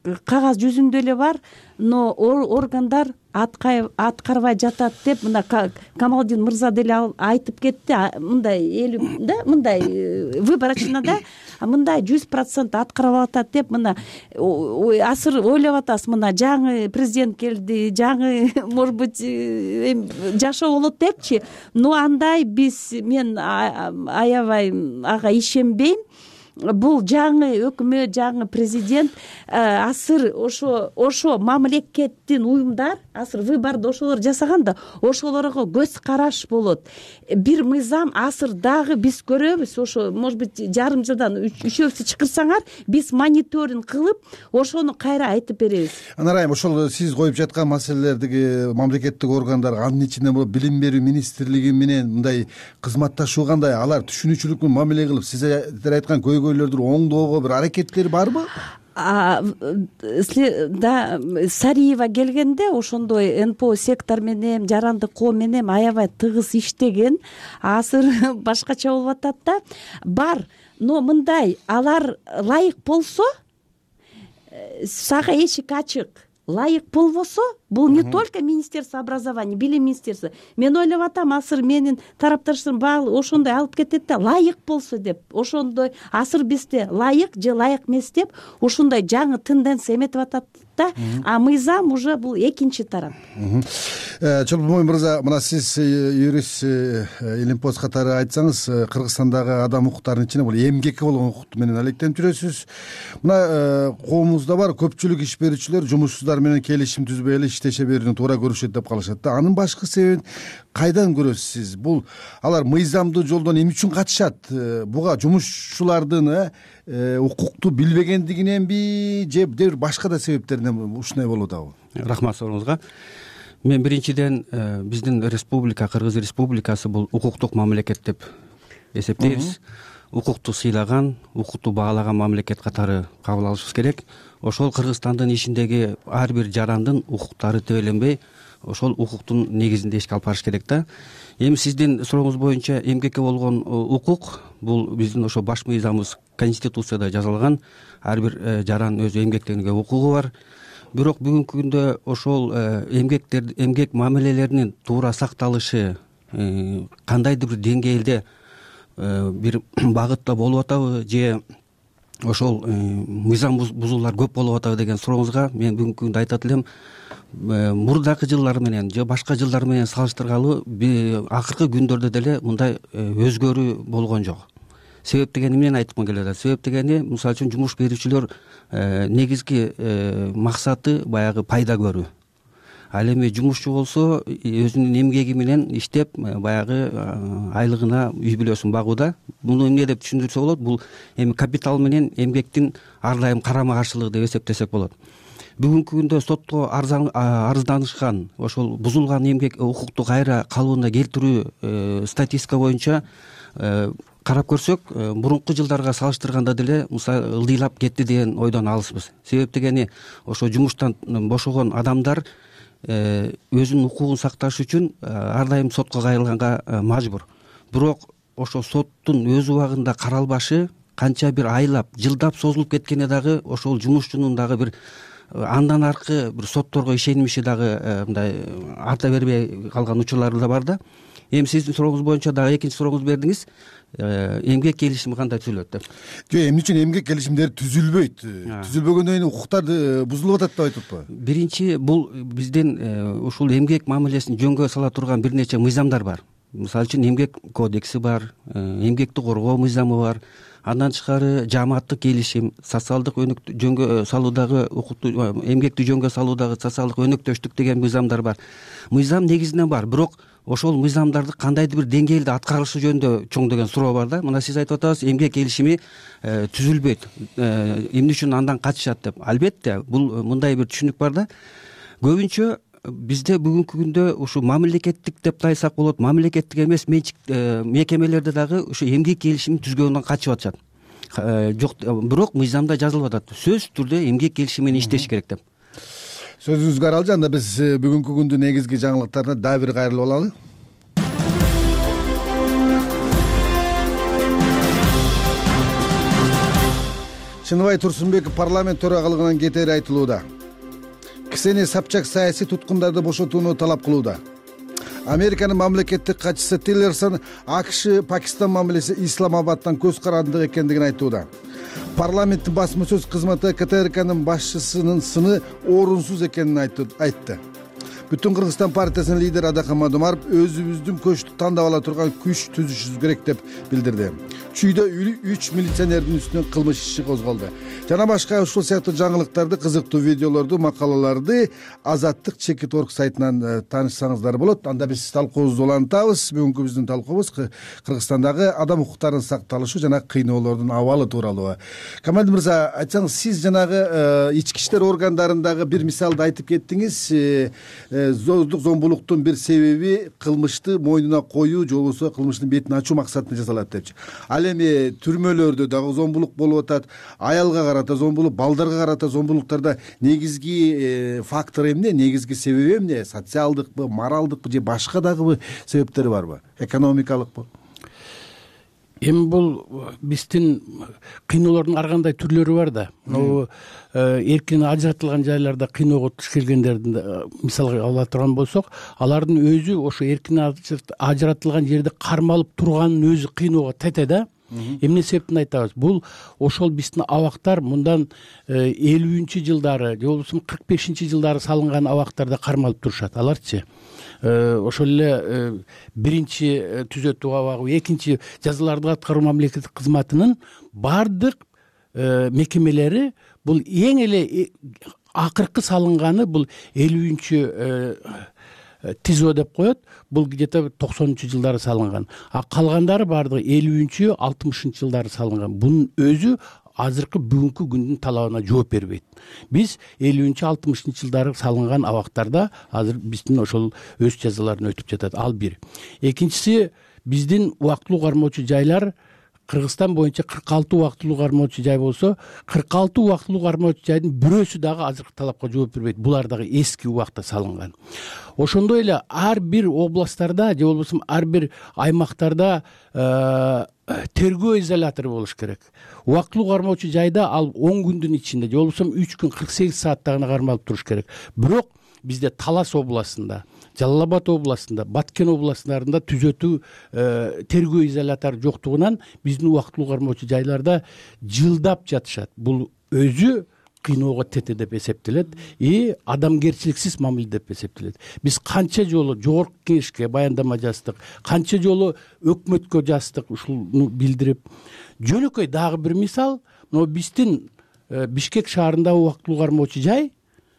Speaker 8: кагаз жүзүндө эле бар, но органдар аткарбай жатат деп мына Камалдин мырза деле айтып кетти. Мындай эл да мындай выборочнода мындай жүз процент аткарып атат деп мына азыр ойлоп атасыз, мына жаңы президент келди, жаңы может быть жашоо болот депчи. Но андай биз мен аябай ага ишенбейм. Бул жаңы өкмөт, жаңы президент азыр ошо ошо мамлекеттин уюмдар азыр выборду ошолор жасаган да, ошолорго көз караш болот. Бир мыйзам азыр дагы биз көрөбүз. Ошо может быть жарым жылдан үчөөсү чакырсаңар, биз мониторинг кылып ошону кайра айтып беребиз.
Speaker 7: Анарайым, ошол сиз коюп жаткан маселелердеги мамлекеттик органдар, анын ичинде бул билим берүү министрлиги менен мындай кызматташуу кандай? Алар түшүнүүчүлүк менен мамиле кылып, сиздер айткан көйгөйлөрдү оңдоого бир аракеттери барбы? Да, Сариева келгенде ошондой эн пэ о сектор менен, жарандык коом менен аябай тыгыз иштеген. Азыр башкача болуп атат да. Бар, но мындай, алар лайык болсо, сага эшик ачык. Лайык болбосо, бул не только Министерство образования, билим министерство. Мен ойлоп атам, азыр менин тарапташтарым баары ошондой алып кетет да, лайык болсо деп. Ошондой азыр бизде лайык же лайык эмес деп, ошондой жаңы тенденция эметип атат да. А мыйзам уже бул экинчи тарап. Чолпонбой мырза, мына сиз юрист илимпоз катары айтсаңыз, Кыргызстандагы адам укуктарынын ичинде бул эмгекке болгон укукту менен алектенип жүрөсүз. Мына коомубузда бар көпчүлүк иш берүүчүлөр жумушсуздар менен келишим түзбөй эле иштеше берүүнү туура көрүшөт деп калышат да. Анын башкы себебин кайдан көрөсүз сиз? Бул алар мыйзамдуу жолдон эмне үчүн качышат? Буга жумушчулардын укукту билбегендигиненби же бир башка да себептеринен ушундай болуп атабы?
Speaker 9: Рахмат сурооңузга. Мен биринчиден биздин республика, Кыргыз республикасы бул укуктук мамлекет деп эсептейбиз. Укукту сыйлаган, укукту баалаган мамлекет катары кабыл алышыбыз керек. Ошол Кыргызстандын ичиндеги ар бир жарандын укуктары тебеленбей, ошол укуктун негизинде ишке алып барыш керек да. Эми сиздин сурооңуз боюнча эмгекке болгон укук бул биздин ошо баш мыйзамыбыз Конституцияда жазылган. Ар бир жаран өзү эмгектенүүгө укугу бар. Бирок бүгүнкү күндө ошол эмгектер эмгек мамилелеринин туура сакталышы кандайдыр бир деңгээлде бир багытта болуп атабы же ошол мыйзам бузуулар көп болуп атабы деген сурооңузга мен бүгүнкү күндө айтат элем, мурдакы жылдар менен же башка жылдар менен салыштыргалы акыркы күндөрдө деле мындай өзгөрүү болгон жок. Себеп дегени эмнени айткым келип атат? Себеп дегени, мисалы үчүн жумуш берүүчүлөр негизги максаты баягы пайда көрүү. Ал эми жумушчу болсо өзүнүн эмгеги менен иштеп баягы айлыгына үй бүлөсүн багууда. Муну эмне деп түшүндүрсө болот? Бул эми капитал менен эмгектин ар дайым карама каршылыгы деп эсептесек болот. Бүгүнкү күндө сотко арызданышкан, ошол бузулган эмгек укукту кайра калыбына келтирүү статистика боюнча карап көрсөк, мурунку жылдарга салыштырганда деле мисалы ылдыйлап кетти деген ойдон алыспыз. Себеп дегени, ошо жумуштан бошогон адамдар өзүнүн укугун сакташ үчүн ар дайым сотко кайрылганга мажбур. Бирок ошо соттун өз убагында каралбашы канча бир айлап, жылдап созулуп кеткени дагы ошол жумушчунун дагы бир андан аркы бир сотторго ишенимиши дагы мындай арта бербей калган учурлары да бар да. Эми сиздин сурооңуз боюнча дагы экинчи сурооңузду бердиңиз. Эмгек келишими кандай түзүлөт деп.
Speaker 7: Жок, эмне үчүн эмгек келишимдери түзүлбөйт? Түзүлбөгөндөн кийин укуктар бузулуп атат деп айтып атпайбы?
Speaker 9: Биринчи, бул биздин ушул эмгек мамилесин жөнгө сала турган бир нече мыйзамдар бар. Мисалы үчүн эмгек кодекси бар, эмгекти коргоо мыйзамы бар. Андан тышкары жамааттык келишим, социалдык жөнгө салуудагы укукту эмгекти жөнгө салуудагы социалдык өнөктөштүк деген мыйзамдар бар. Мыйзам негизинен бар, бирок ошол мыйзамдарды кандайдыр бир деңгээлде аткарылышы жөнүндө чоң деген суроо бар да. Мына сиз айтып атасыз, эмгек келишими түзүлбөйт, эмне үчүн андан качышат деп. Албетте, бул мындай бир түшүнүк бар да. Көбүнчө бизде бүгүнкү күндө ушу мамлекеттик деп да айтсак болот, мамлекеттик эмес менчик мекемелерде дагы ушу эмгек келишимин түзгөндөн качып атышат. Жок, бирок мыйзамда жазылып атат, сөзсүз түрдө эмгек келишими менен иштеш керек деп.
Speaker 7: Сөзүңүзгө аралжы, анда биз бүгүнкү күндүн негизги жаңылыктарына дагы бир кайрылып алалы. Чыныбай Турсунбеков парламент төрагалыгынан кетери айтылууда. Ксения Собчак саясий туткундарды бошотууну талап кылууда. Американын мамлекеттик катчысы Тиллерсон АКШ Пакистан мамилеси Исламабадтан көз карандык экендигин айтууда. Парламенттин басма сөз кызматы КТРКнын башчысынын сыны орунсуз экенин айтты. Бүтүн Кыргызстан партиясынын лидери Адакан Мадумаров өзүбүздүн көчтү тандап ала турган күч түзүшүбүз керек деп билдирди. Чүйдө үч милиционердин үстүнөн кылмыш иши козголду. Жана башка ушул сыяктуу жаңылыктарды, кызыктуу видеолорду, макалаларды Азаттык чекит точка орг сайтынан таанышсаңыздар болот. Анда биз талкуубузду улантабыз. Бүгүнкү биздин талкуубуз Кыргызстандагы адам укуктарынын сакталышы жана кыйноолордун абалы тууралуу. Камалдин мырза, айтсаңыз, сиз жанагы ички иштер органдарындагы бир мисалды айтып кеттиңиз. Зордук зомбулуктун бир себеби кылмышты мойнуна коюу же болбосо кылмыштын бетин ачуу максатында жасалат депчи. Ал эми түрмөлөрдө дагы зомбулук болуп атат. Аялга карата зомбулук, балдарга карата зомбулуктарда негизги фактор эмне, негизги себеби эмне? Социалдыкпы, моралдыкпы же башка дагы себептери барбы? Экономикалыкпы?
Speaker 11: Эми бул биздин кыйноолордун ар кандай түрлөрү бар да. Могу эркин ажыратылган жайларда кыйноого туш келгендерди мисалга ала турган болсок, алардын өзү ошо эркин ажыратылган жерде кармалып турганын өзү кыйноого тете да. Эмне себептен айтабыз? Бул ошол биздин абактар мындан элүүнчү жылдары же болбосо кырк бешинчи жылдары салынган абактарда кармалып турушат. Аларчы ошол эле биринчи түзөтүү абагы, экинчи жазаларды аткаруу мамлекеттик кызматынын баардык мекемелери бул эң эле акыркы салынганы бул элүүнчү тизо деп коет. Бул где-то токсонунчу жылдары салынган. А калгандары баардыгы элүүнчү алтымышынчы жылдары салынган. Бунун өзү азыркы бүгүнкү күндүн талабына жооп бербейт. Биз элүүнчү алтымышынчы жылдары салынган абактарда азыр биздин ошол өз жазаларын өтүп жатат. Ал бир. Экинчиси, биздин убактылуу кармоочу жайлар Кыргызстан боюнча кырк алты убактылуу кармоочу жай болсо, кырк алты убактылуу кармоочу жайдын бирөөсү дагы азыркы талапка жооп бербейт. Булар дагы эски убакта салынган. Ошондой эле ар бир областтарда же болбосо ар бир аймактарда тергөө изолятору болуш керек. Убактылуу кармоочу жайда ал он күндүн ичинде же болбосо үч күн кырк сегиз саатта гана кармалып туруш керек. Бирок бизде Талас областында, Жалал Абад областында, Баткен областарында түзөтүү тергөө изолятору жоктугунан биздин убактылуу кармоочу жайларда жылдап жатышат. Бул өзү кыйноого тете деп эсептелет и адамгерчиликсиз мамиле деп эсептелет. Биз канча жолу жогорку кеңешке баяндама жаздык, канча жолу өкмөткө жаздык, ушуну билдирип. Жөнөкөй дагы бир мисал, но биздин Бишкек шаарында убактылуу кармоочу жай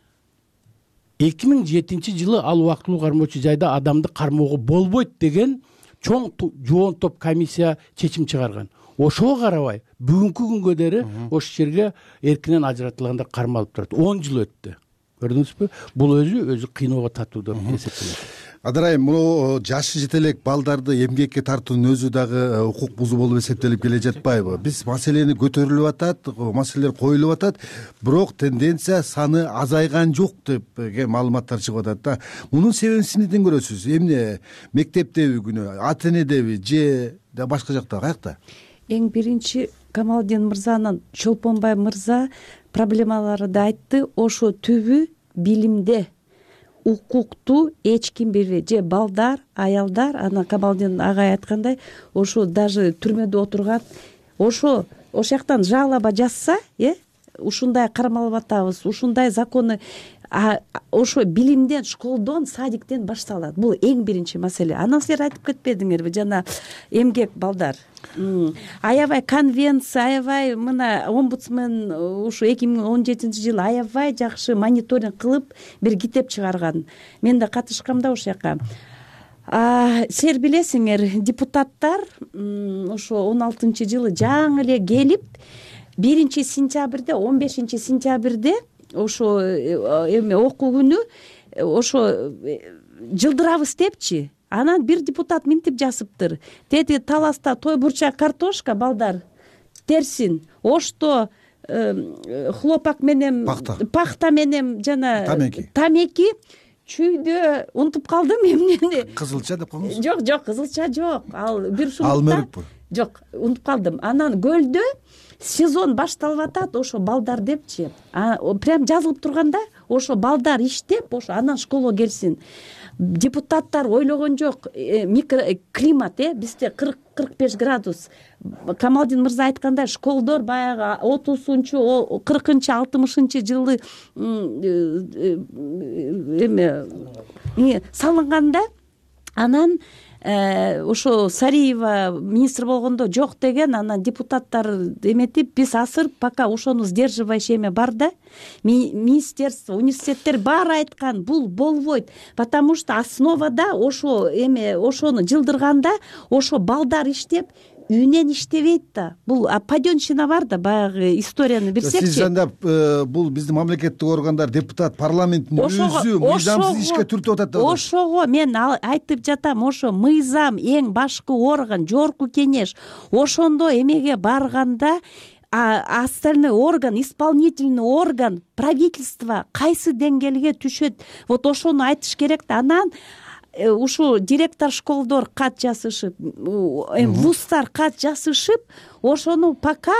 Speaker 11: эки миң жетинчи жылы ал убактылуу кармоочу жайда адамды кармоого болбойт деген чоң жоон топ комиссия чечим чыгарган. Ошого карабай бүгүнкү күнгө дери ошол жерге эркинен ажыратылгандар кармалып турат. он жыл өттү. Көрдүңүзбү? Бул өзү өзү кыйноого тартуу деп эсептелет.
Speaker 7: Адырайым, муну жашы жете элек балдарды эмгекке тартуунун өзү дагы укук бузуу болуп эсептелип келе жатпайбы? Биз маселени көтөрүлүп атат, маселелер коюлуп атат, бирок тенденция саны азайган жок деп маалыматтар чыгып атат да. Мунун себебин сиз эмнеден көрөсүз? Эмне мектептеби күнөө, ата энедеби же башка жакта, каякта?
Speaker 8: Эң биринчи Камалдин мырзанын, Чолпонбай мырза проблемаларды айтты. Ошо түбү билимде. Укукту эч ким бербейт. Же балдар, аялдар, ана Камалдин агай айткандай, ошо даже түрмөдө отурган, ошо ошол жактан жалоба жазса, э, ушундай кармалып атабыз, ушундай законы ошо билимден, школдон, садиктен башталат. Бул эң биринчи маселе. Анан силер айтып кетпедиңерби, жана эмгек балдар. Аябай конвенция, аябай мына омбудсмен ушу эки миң он жетинчи жылы аябай жакшы мониторинг кылып бир китеп чыгарган. Мен да катышкам да ошол жака. Силер билесиңер, депутаттар ошо он алтынчы жылы жаңы эле келип, биринчи сентябрде, он бешинчи сентябрде ошо эме окуу күнү ошо жылдырабыз депчи. Анан бир депутат минтип жазыптыр. Тети Таласта той бурчак картошка балдар терсин. Ошто хлопак менен пахта менен жана тамеки чүйдө унутуп калдым эмнени.
Speaker 7: Кызылча деп коңуз?
Speaker 8: Жок, жок, кызылча жок. Ал бир шумукта.
Speaker 7: Алмерикпи?
Speaker 8: Жок, унутуп калдым. Анан көлдө сезон башталып атат, ошо балдар депчи прям жазылып турганда ошо балдар иштеп ошо анан школго келсин. Депутаттар ойлогон жок, микроклимат э бизде кырк кырк беш градус. Камалдин мырза айткандай, школдор баягы отузунчу кыркынчы алтымышынчы жылы эме салынганда, анан ошо Сариева министр болгондо жок деген, анан депутаттар эметип биз азыр пока ошону сдерживающий эме бар да, министерство, университеттер баары айткан бул болбойт, потому что основада ошо эме ошону жылдырганда ошо балдар иштеп үйүнөн иштебейт да. Бул паденщина бар да, баягы историяны билсекчи.
Speaker 7: Сиз анда бул биздин мамлекеттик органдар, депутат, парламенттин өзү мыйзамсыз ишке түртүп атат да.
Speaker 8: Ошого мен айтып жатам, ошо мыйзам эң башкы орган, жогорку кеңеш. Ошондо эмеге барганда остальной орган, исполнительный орган, правительство кайсы деңгээлге түшөт? Вот ошону айтыш керек да. Анан ушу директор школдор кат жазышып, вуздар кат жазышып, ошону пока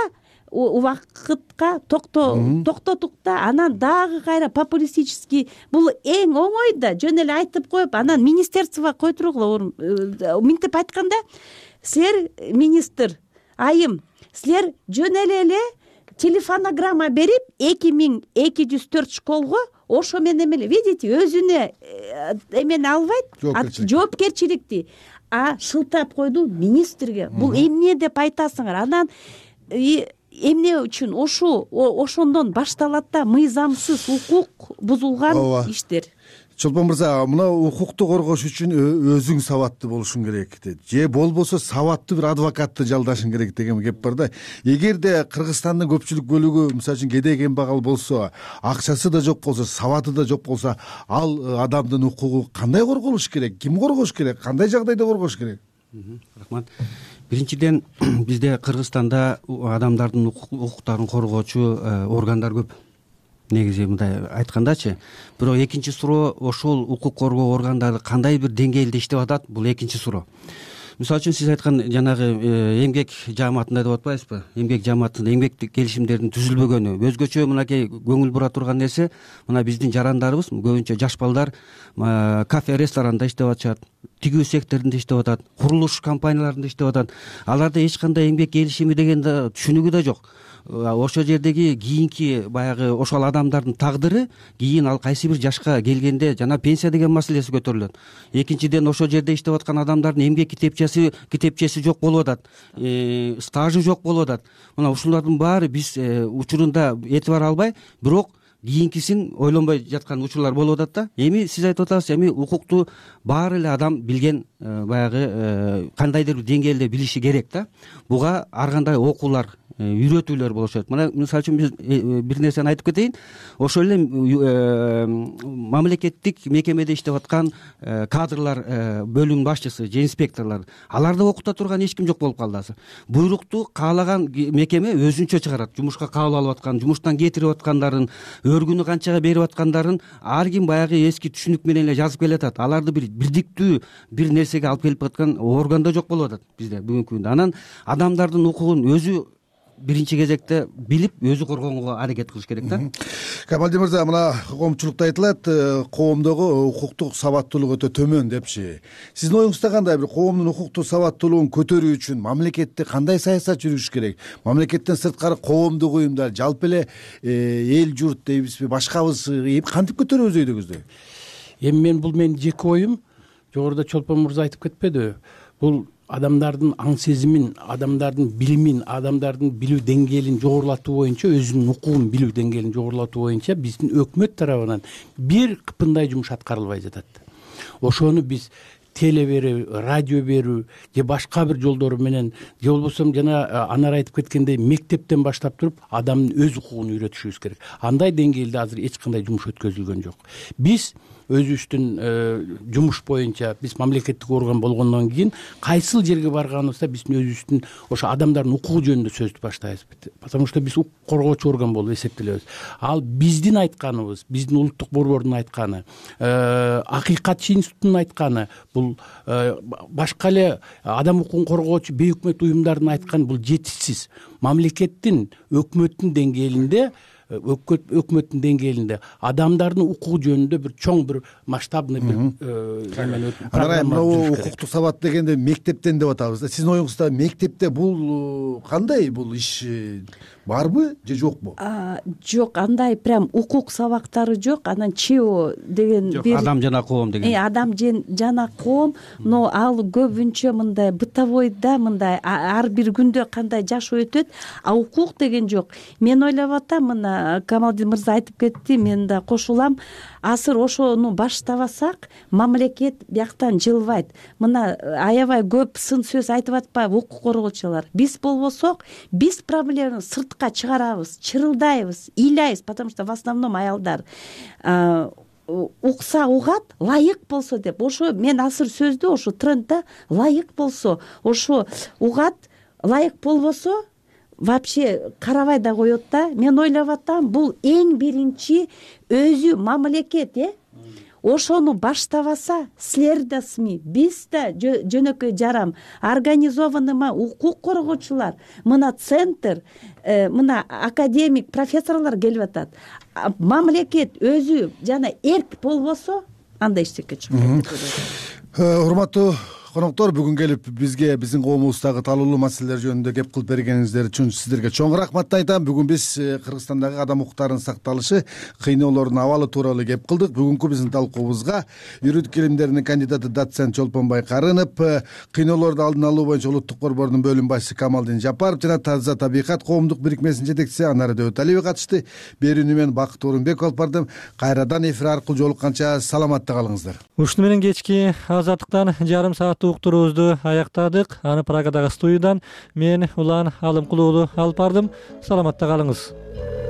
Speaker 8: убакытка токтотук да, анан дагы кайра популистический, бул эң оңой да, жөн эле айтып коюп, анан министерствого койдургула. Минтип айтканда, силер министр, айым, силер жөн эле телефонограмма берип эки миң эки жүз төрт школго ошо менен эле, видите, өзүнө эмени албайт, жоопкерчиликти, а шылтап койду министрге. Бул эмне деп айтасыңар? Анан эмне үчүн ошо ошондон башталат да мыйзамсыз укук бузулган иштер.
Speaker 7: Чолпон мырза, мына укукту коргош үчүн өзүң сабаттуу болушуң керек, же болбосо сабаттуу бир адвокатты жалдашың керек деген кеп бар да. Эгерде Кыргызстандын көпчүлүк бөлүгү, мисалы үчүн, кедей кембагал болсо, акчасы да жок болсо, сабаты да жок болсо, ал адамдын укугу кандай корголуш керек? Ким коргош керек? Кандай жагдайда коргош керек?
Speaker 9: Рахмат. Биринчиден, бизде Кыргызстанда адамдардын укуктарын коргоочу органдар көп. Негизи мындай айткандачы, бирок экинчи суроо, ошол укук коргоо органдары кандай бир деңгээлде иштеп атат, бул экинчи суроо. Мисалы үчүн, сиз айткан жанагы эмгек жааматында деп атпайсызбы? Эмгек жааматында эмгек келишимдердин түзүлбөгөнү, өзгөчө мынакей көңүл бура турган нерсе, мына биздин жарандарыбыз көбүнчө жаш балдар кафе, ресторанда иштеп атышат, тигүү секторунда иштеп атат, курулуш компанияларында иштеп атат. Аларда эч кандай эмгек келишими деген да түшүнүгү да жок. Ошол жердеги кийинки баягы ошол адамдардын тагдыры кийин ал кайсы бир жашка келгенде жана пенсия деген маселеси көтөрүлөт. Экинчиден, ошол жерде иштеп аткан адамдардын эмгек китепчеси китепчеси жок болуп атат, стажы жок болуп атат. Мына ушулардын баары биз учурунда этибар албай, бирок кийинкисин ойлонбой жаткан учурлар болуп атат да. Эми сиз айтып атасыз, эми укукту баары эле адам билген, баягы кандайдыр бир деңгээлде билиши керек да. Буга ар кандай окуулар, үйрөтүүлөр болушат. Мына мисалы үчүн биз бир нерсени айтып кетейин. Ошол эле мамлекеттик мекемеде иштеп аткан кадрлар, бөлүм башчысы же инспекторлор, аларды окута турган эч ким жок болуп калды азыр. Буйрукту каалаган мекеме өзүнчө чыгарат. Жумушка кабыл алып аткан, жумуштан кетирип аткандарын, өргүнү канчага берип аткандарын ар ким баягы эски түшүнүк менен эле жазып келатат. Аларды бир бирдиктүү бир нерсеге алып келип аткан орган да жок болуп атат бизде бүгүнкү күндө. Анан адамдардын укугун өзү биринчи кезекте билип, өзү коргоого аракет кылыш керек да.
Speaker 7: Камалдин мырза, мына коомчулукта айтылат, коомдогу укуктук сабаттуулук өтө төмөн депчи. Сиздин оюңузда кандай? Бир коомдун укуктук сабаттуулугун көтөрүү үчүн мамлекетте кандай саясат жүргүзүш керек? Мамлекеттен сырткары коомдук уюмдар, жалпы эле эл журт дейбизби, башкабыз кантип көтөрөбүз өйдөгүздү?
Speaker 11: Эми мен бул менин жеке оюм, жогоруда Чолпон мырза айтып кетпеди. Бул адамдардын аң сезимин, адамдардын билимин, адамдардын билүү деңгээлин жогорулатуу боюнча, өзүнүн укугун билүү деңгээлин жогорулатуу боюнча биздин өкмөт тарабынан бир кыпындай жумуш аткарылбай жатат. Ошону биз теле берүү, радио берүү же башка бир жолдору менен, же болбосо жана Анар айтып кеткендей мектептен баштап туруп адамдын өз укугун үйрөтүшүбүз керек. Андай деңгээлде азыр эч кандай жумуш өткөзүлгөн жок. Биз өзүбүздүн жумуш боюнча, биз мамлекеттик орган болгондон кийин кайсыл жерге барганыбызда биздин өзүбүздүн ошо адамдардын укугу жөнүндө сөздү баштайбыз. Потому что биз укук коргоочу орган болуп эсептелебиз. Ал биздин айтканыбыз, биздин улуттук борбордун айтканы, акыйкатчы институттун айтканы, бул бул башка эле адам укугун коргоочу бейөкмөт уюмдардын айтканы бул жетишсиз. Мамлекеттин, өкмөттүн деңгээлинде өкмөттүн деңгээлинде адамдардын укугу жөнүндө бир чоң бир масштабный бир
Speaker 7: анан мына укуктук сабат дегенде мектептен деп атабыз да. Сиздин оюңузда мектепте бул кандай, бул иш барбы же жокпу?
Speaker 8: Жок, андай прям укук сабактары жок. Анан ЧИО деген
Speaker 9: бир адам жана коом деген.
Speaker 8: Адам жана коом, но ал көбүнчө мындай бытовойда, мындай ар бир күндө кандай жашоо өтөт, а укук деген жок. Мен ойлоп атам, мына Камалдин мырза айтып кетти, мен да кошулам. Азыр ошону баштабасак, мамлекет бияктан жылбайт. Мына аябай көп сын сөз айтып атпайбы укук коргоочулар? Биз болбосок, биз проблеманы сыртка чыгарабыз, чырылдайбыз, ыйлайбыз, потому что в основном аялдар укса угат, лайык болсо деп. Ошо мен азыр сөздү, ошо трендде лайык болсо, ошо угат, лайык болбосо вообще карабай да коет да. Мен ойлоп атам, бул эң биринчи өзү мамлекет, э? Ошону баштабаса, силер да СМИ, биз да жөнөкөй жарам, организованный укук коргоочулар, мына центр, мына академик, профессорлор келип атат. Мамлекет өзү жана эрк болбосо, анда эчтеке чыкпайт.
Speaker 7: Урматтуу коноктор, бүгүн келип бизге биздин коомубуздагы талоолуу маселелер жөнүндө кеп кылып бергениңиздер үчүн сиздерге чоң рахмат айтам. Бүгүн биз Кыргызстандагы адам укуктарынын сакталышы, кыйноолордун абалы тууралуу кеп кылдык. Бүгүнкү биздин талкуубузга юридика илимдеринин кандидаты доцент Чолпонбай Карынов, кыйноолорду алдын алуу боюнча улуттук борбордун бөлүм башчысы Камалдин Жапаров жана Таза табигат коомдук бирикмесинин жетекчиси Анара Дөбөталиева катышты. Берүүнү мен Бакыт Орунбеков алып бардым. Кайрадан эфир аркылуу жолукканча саламатта калыңыздар.
Speaker 1: Ушуну менен кечки азаттыктан жарым саат уктуруубузду аяктадык. Аны Прагадагы студиядан мен Улан Алымкулуулу алып бардым. Саламатта калыңыз.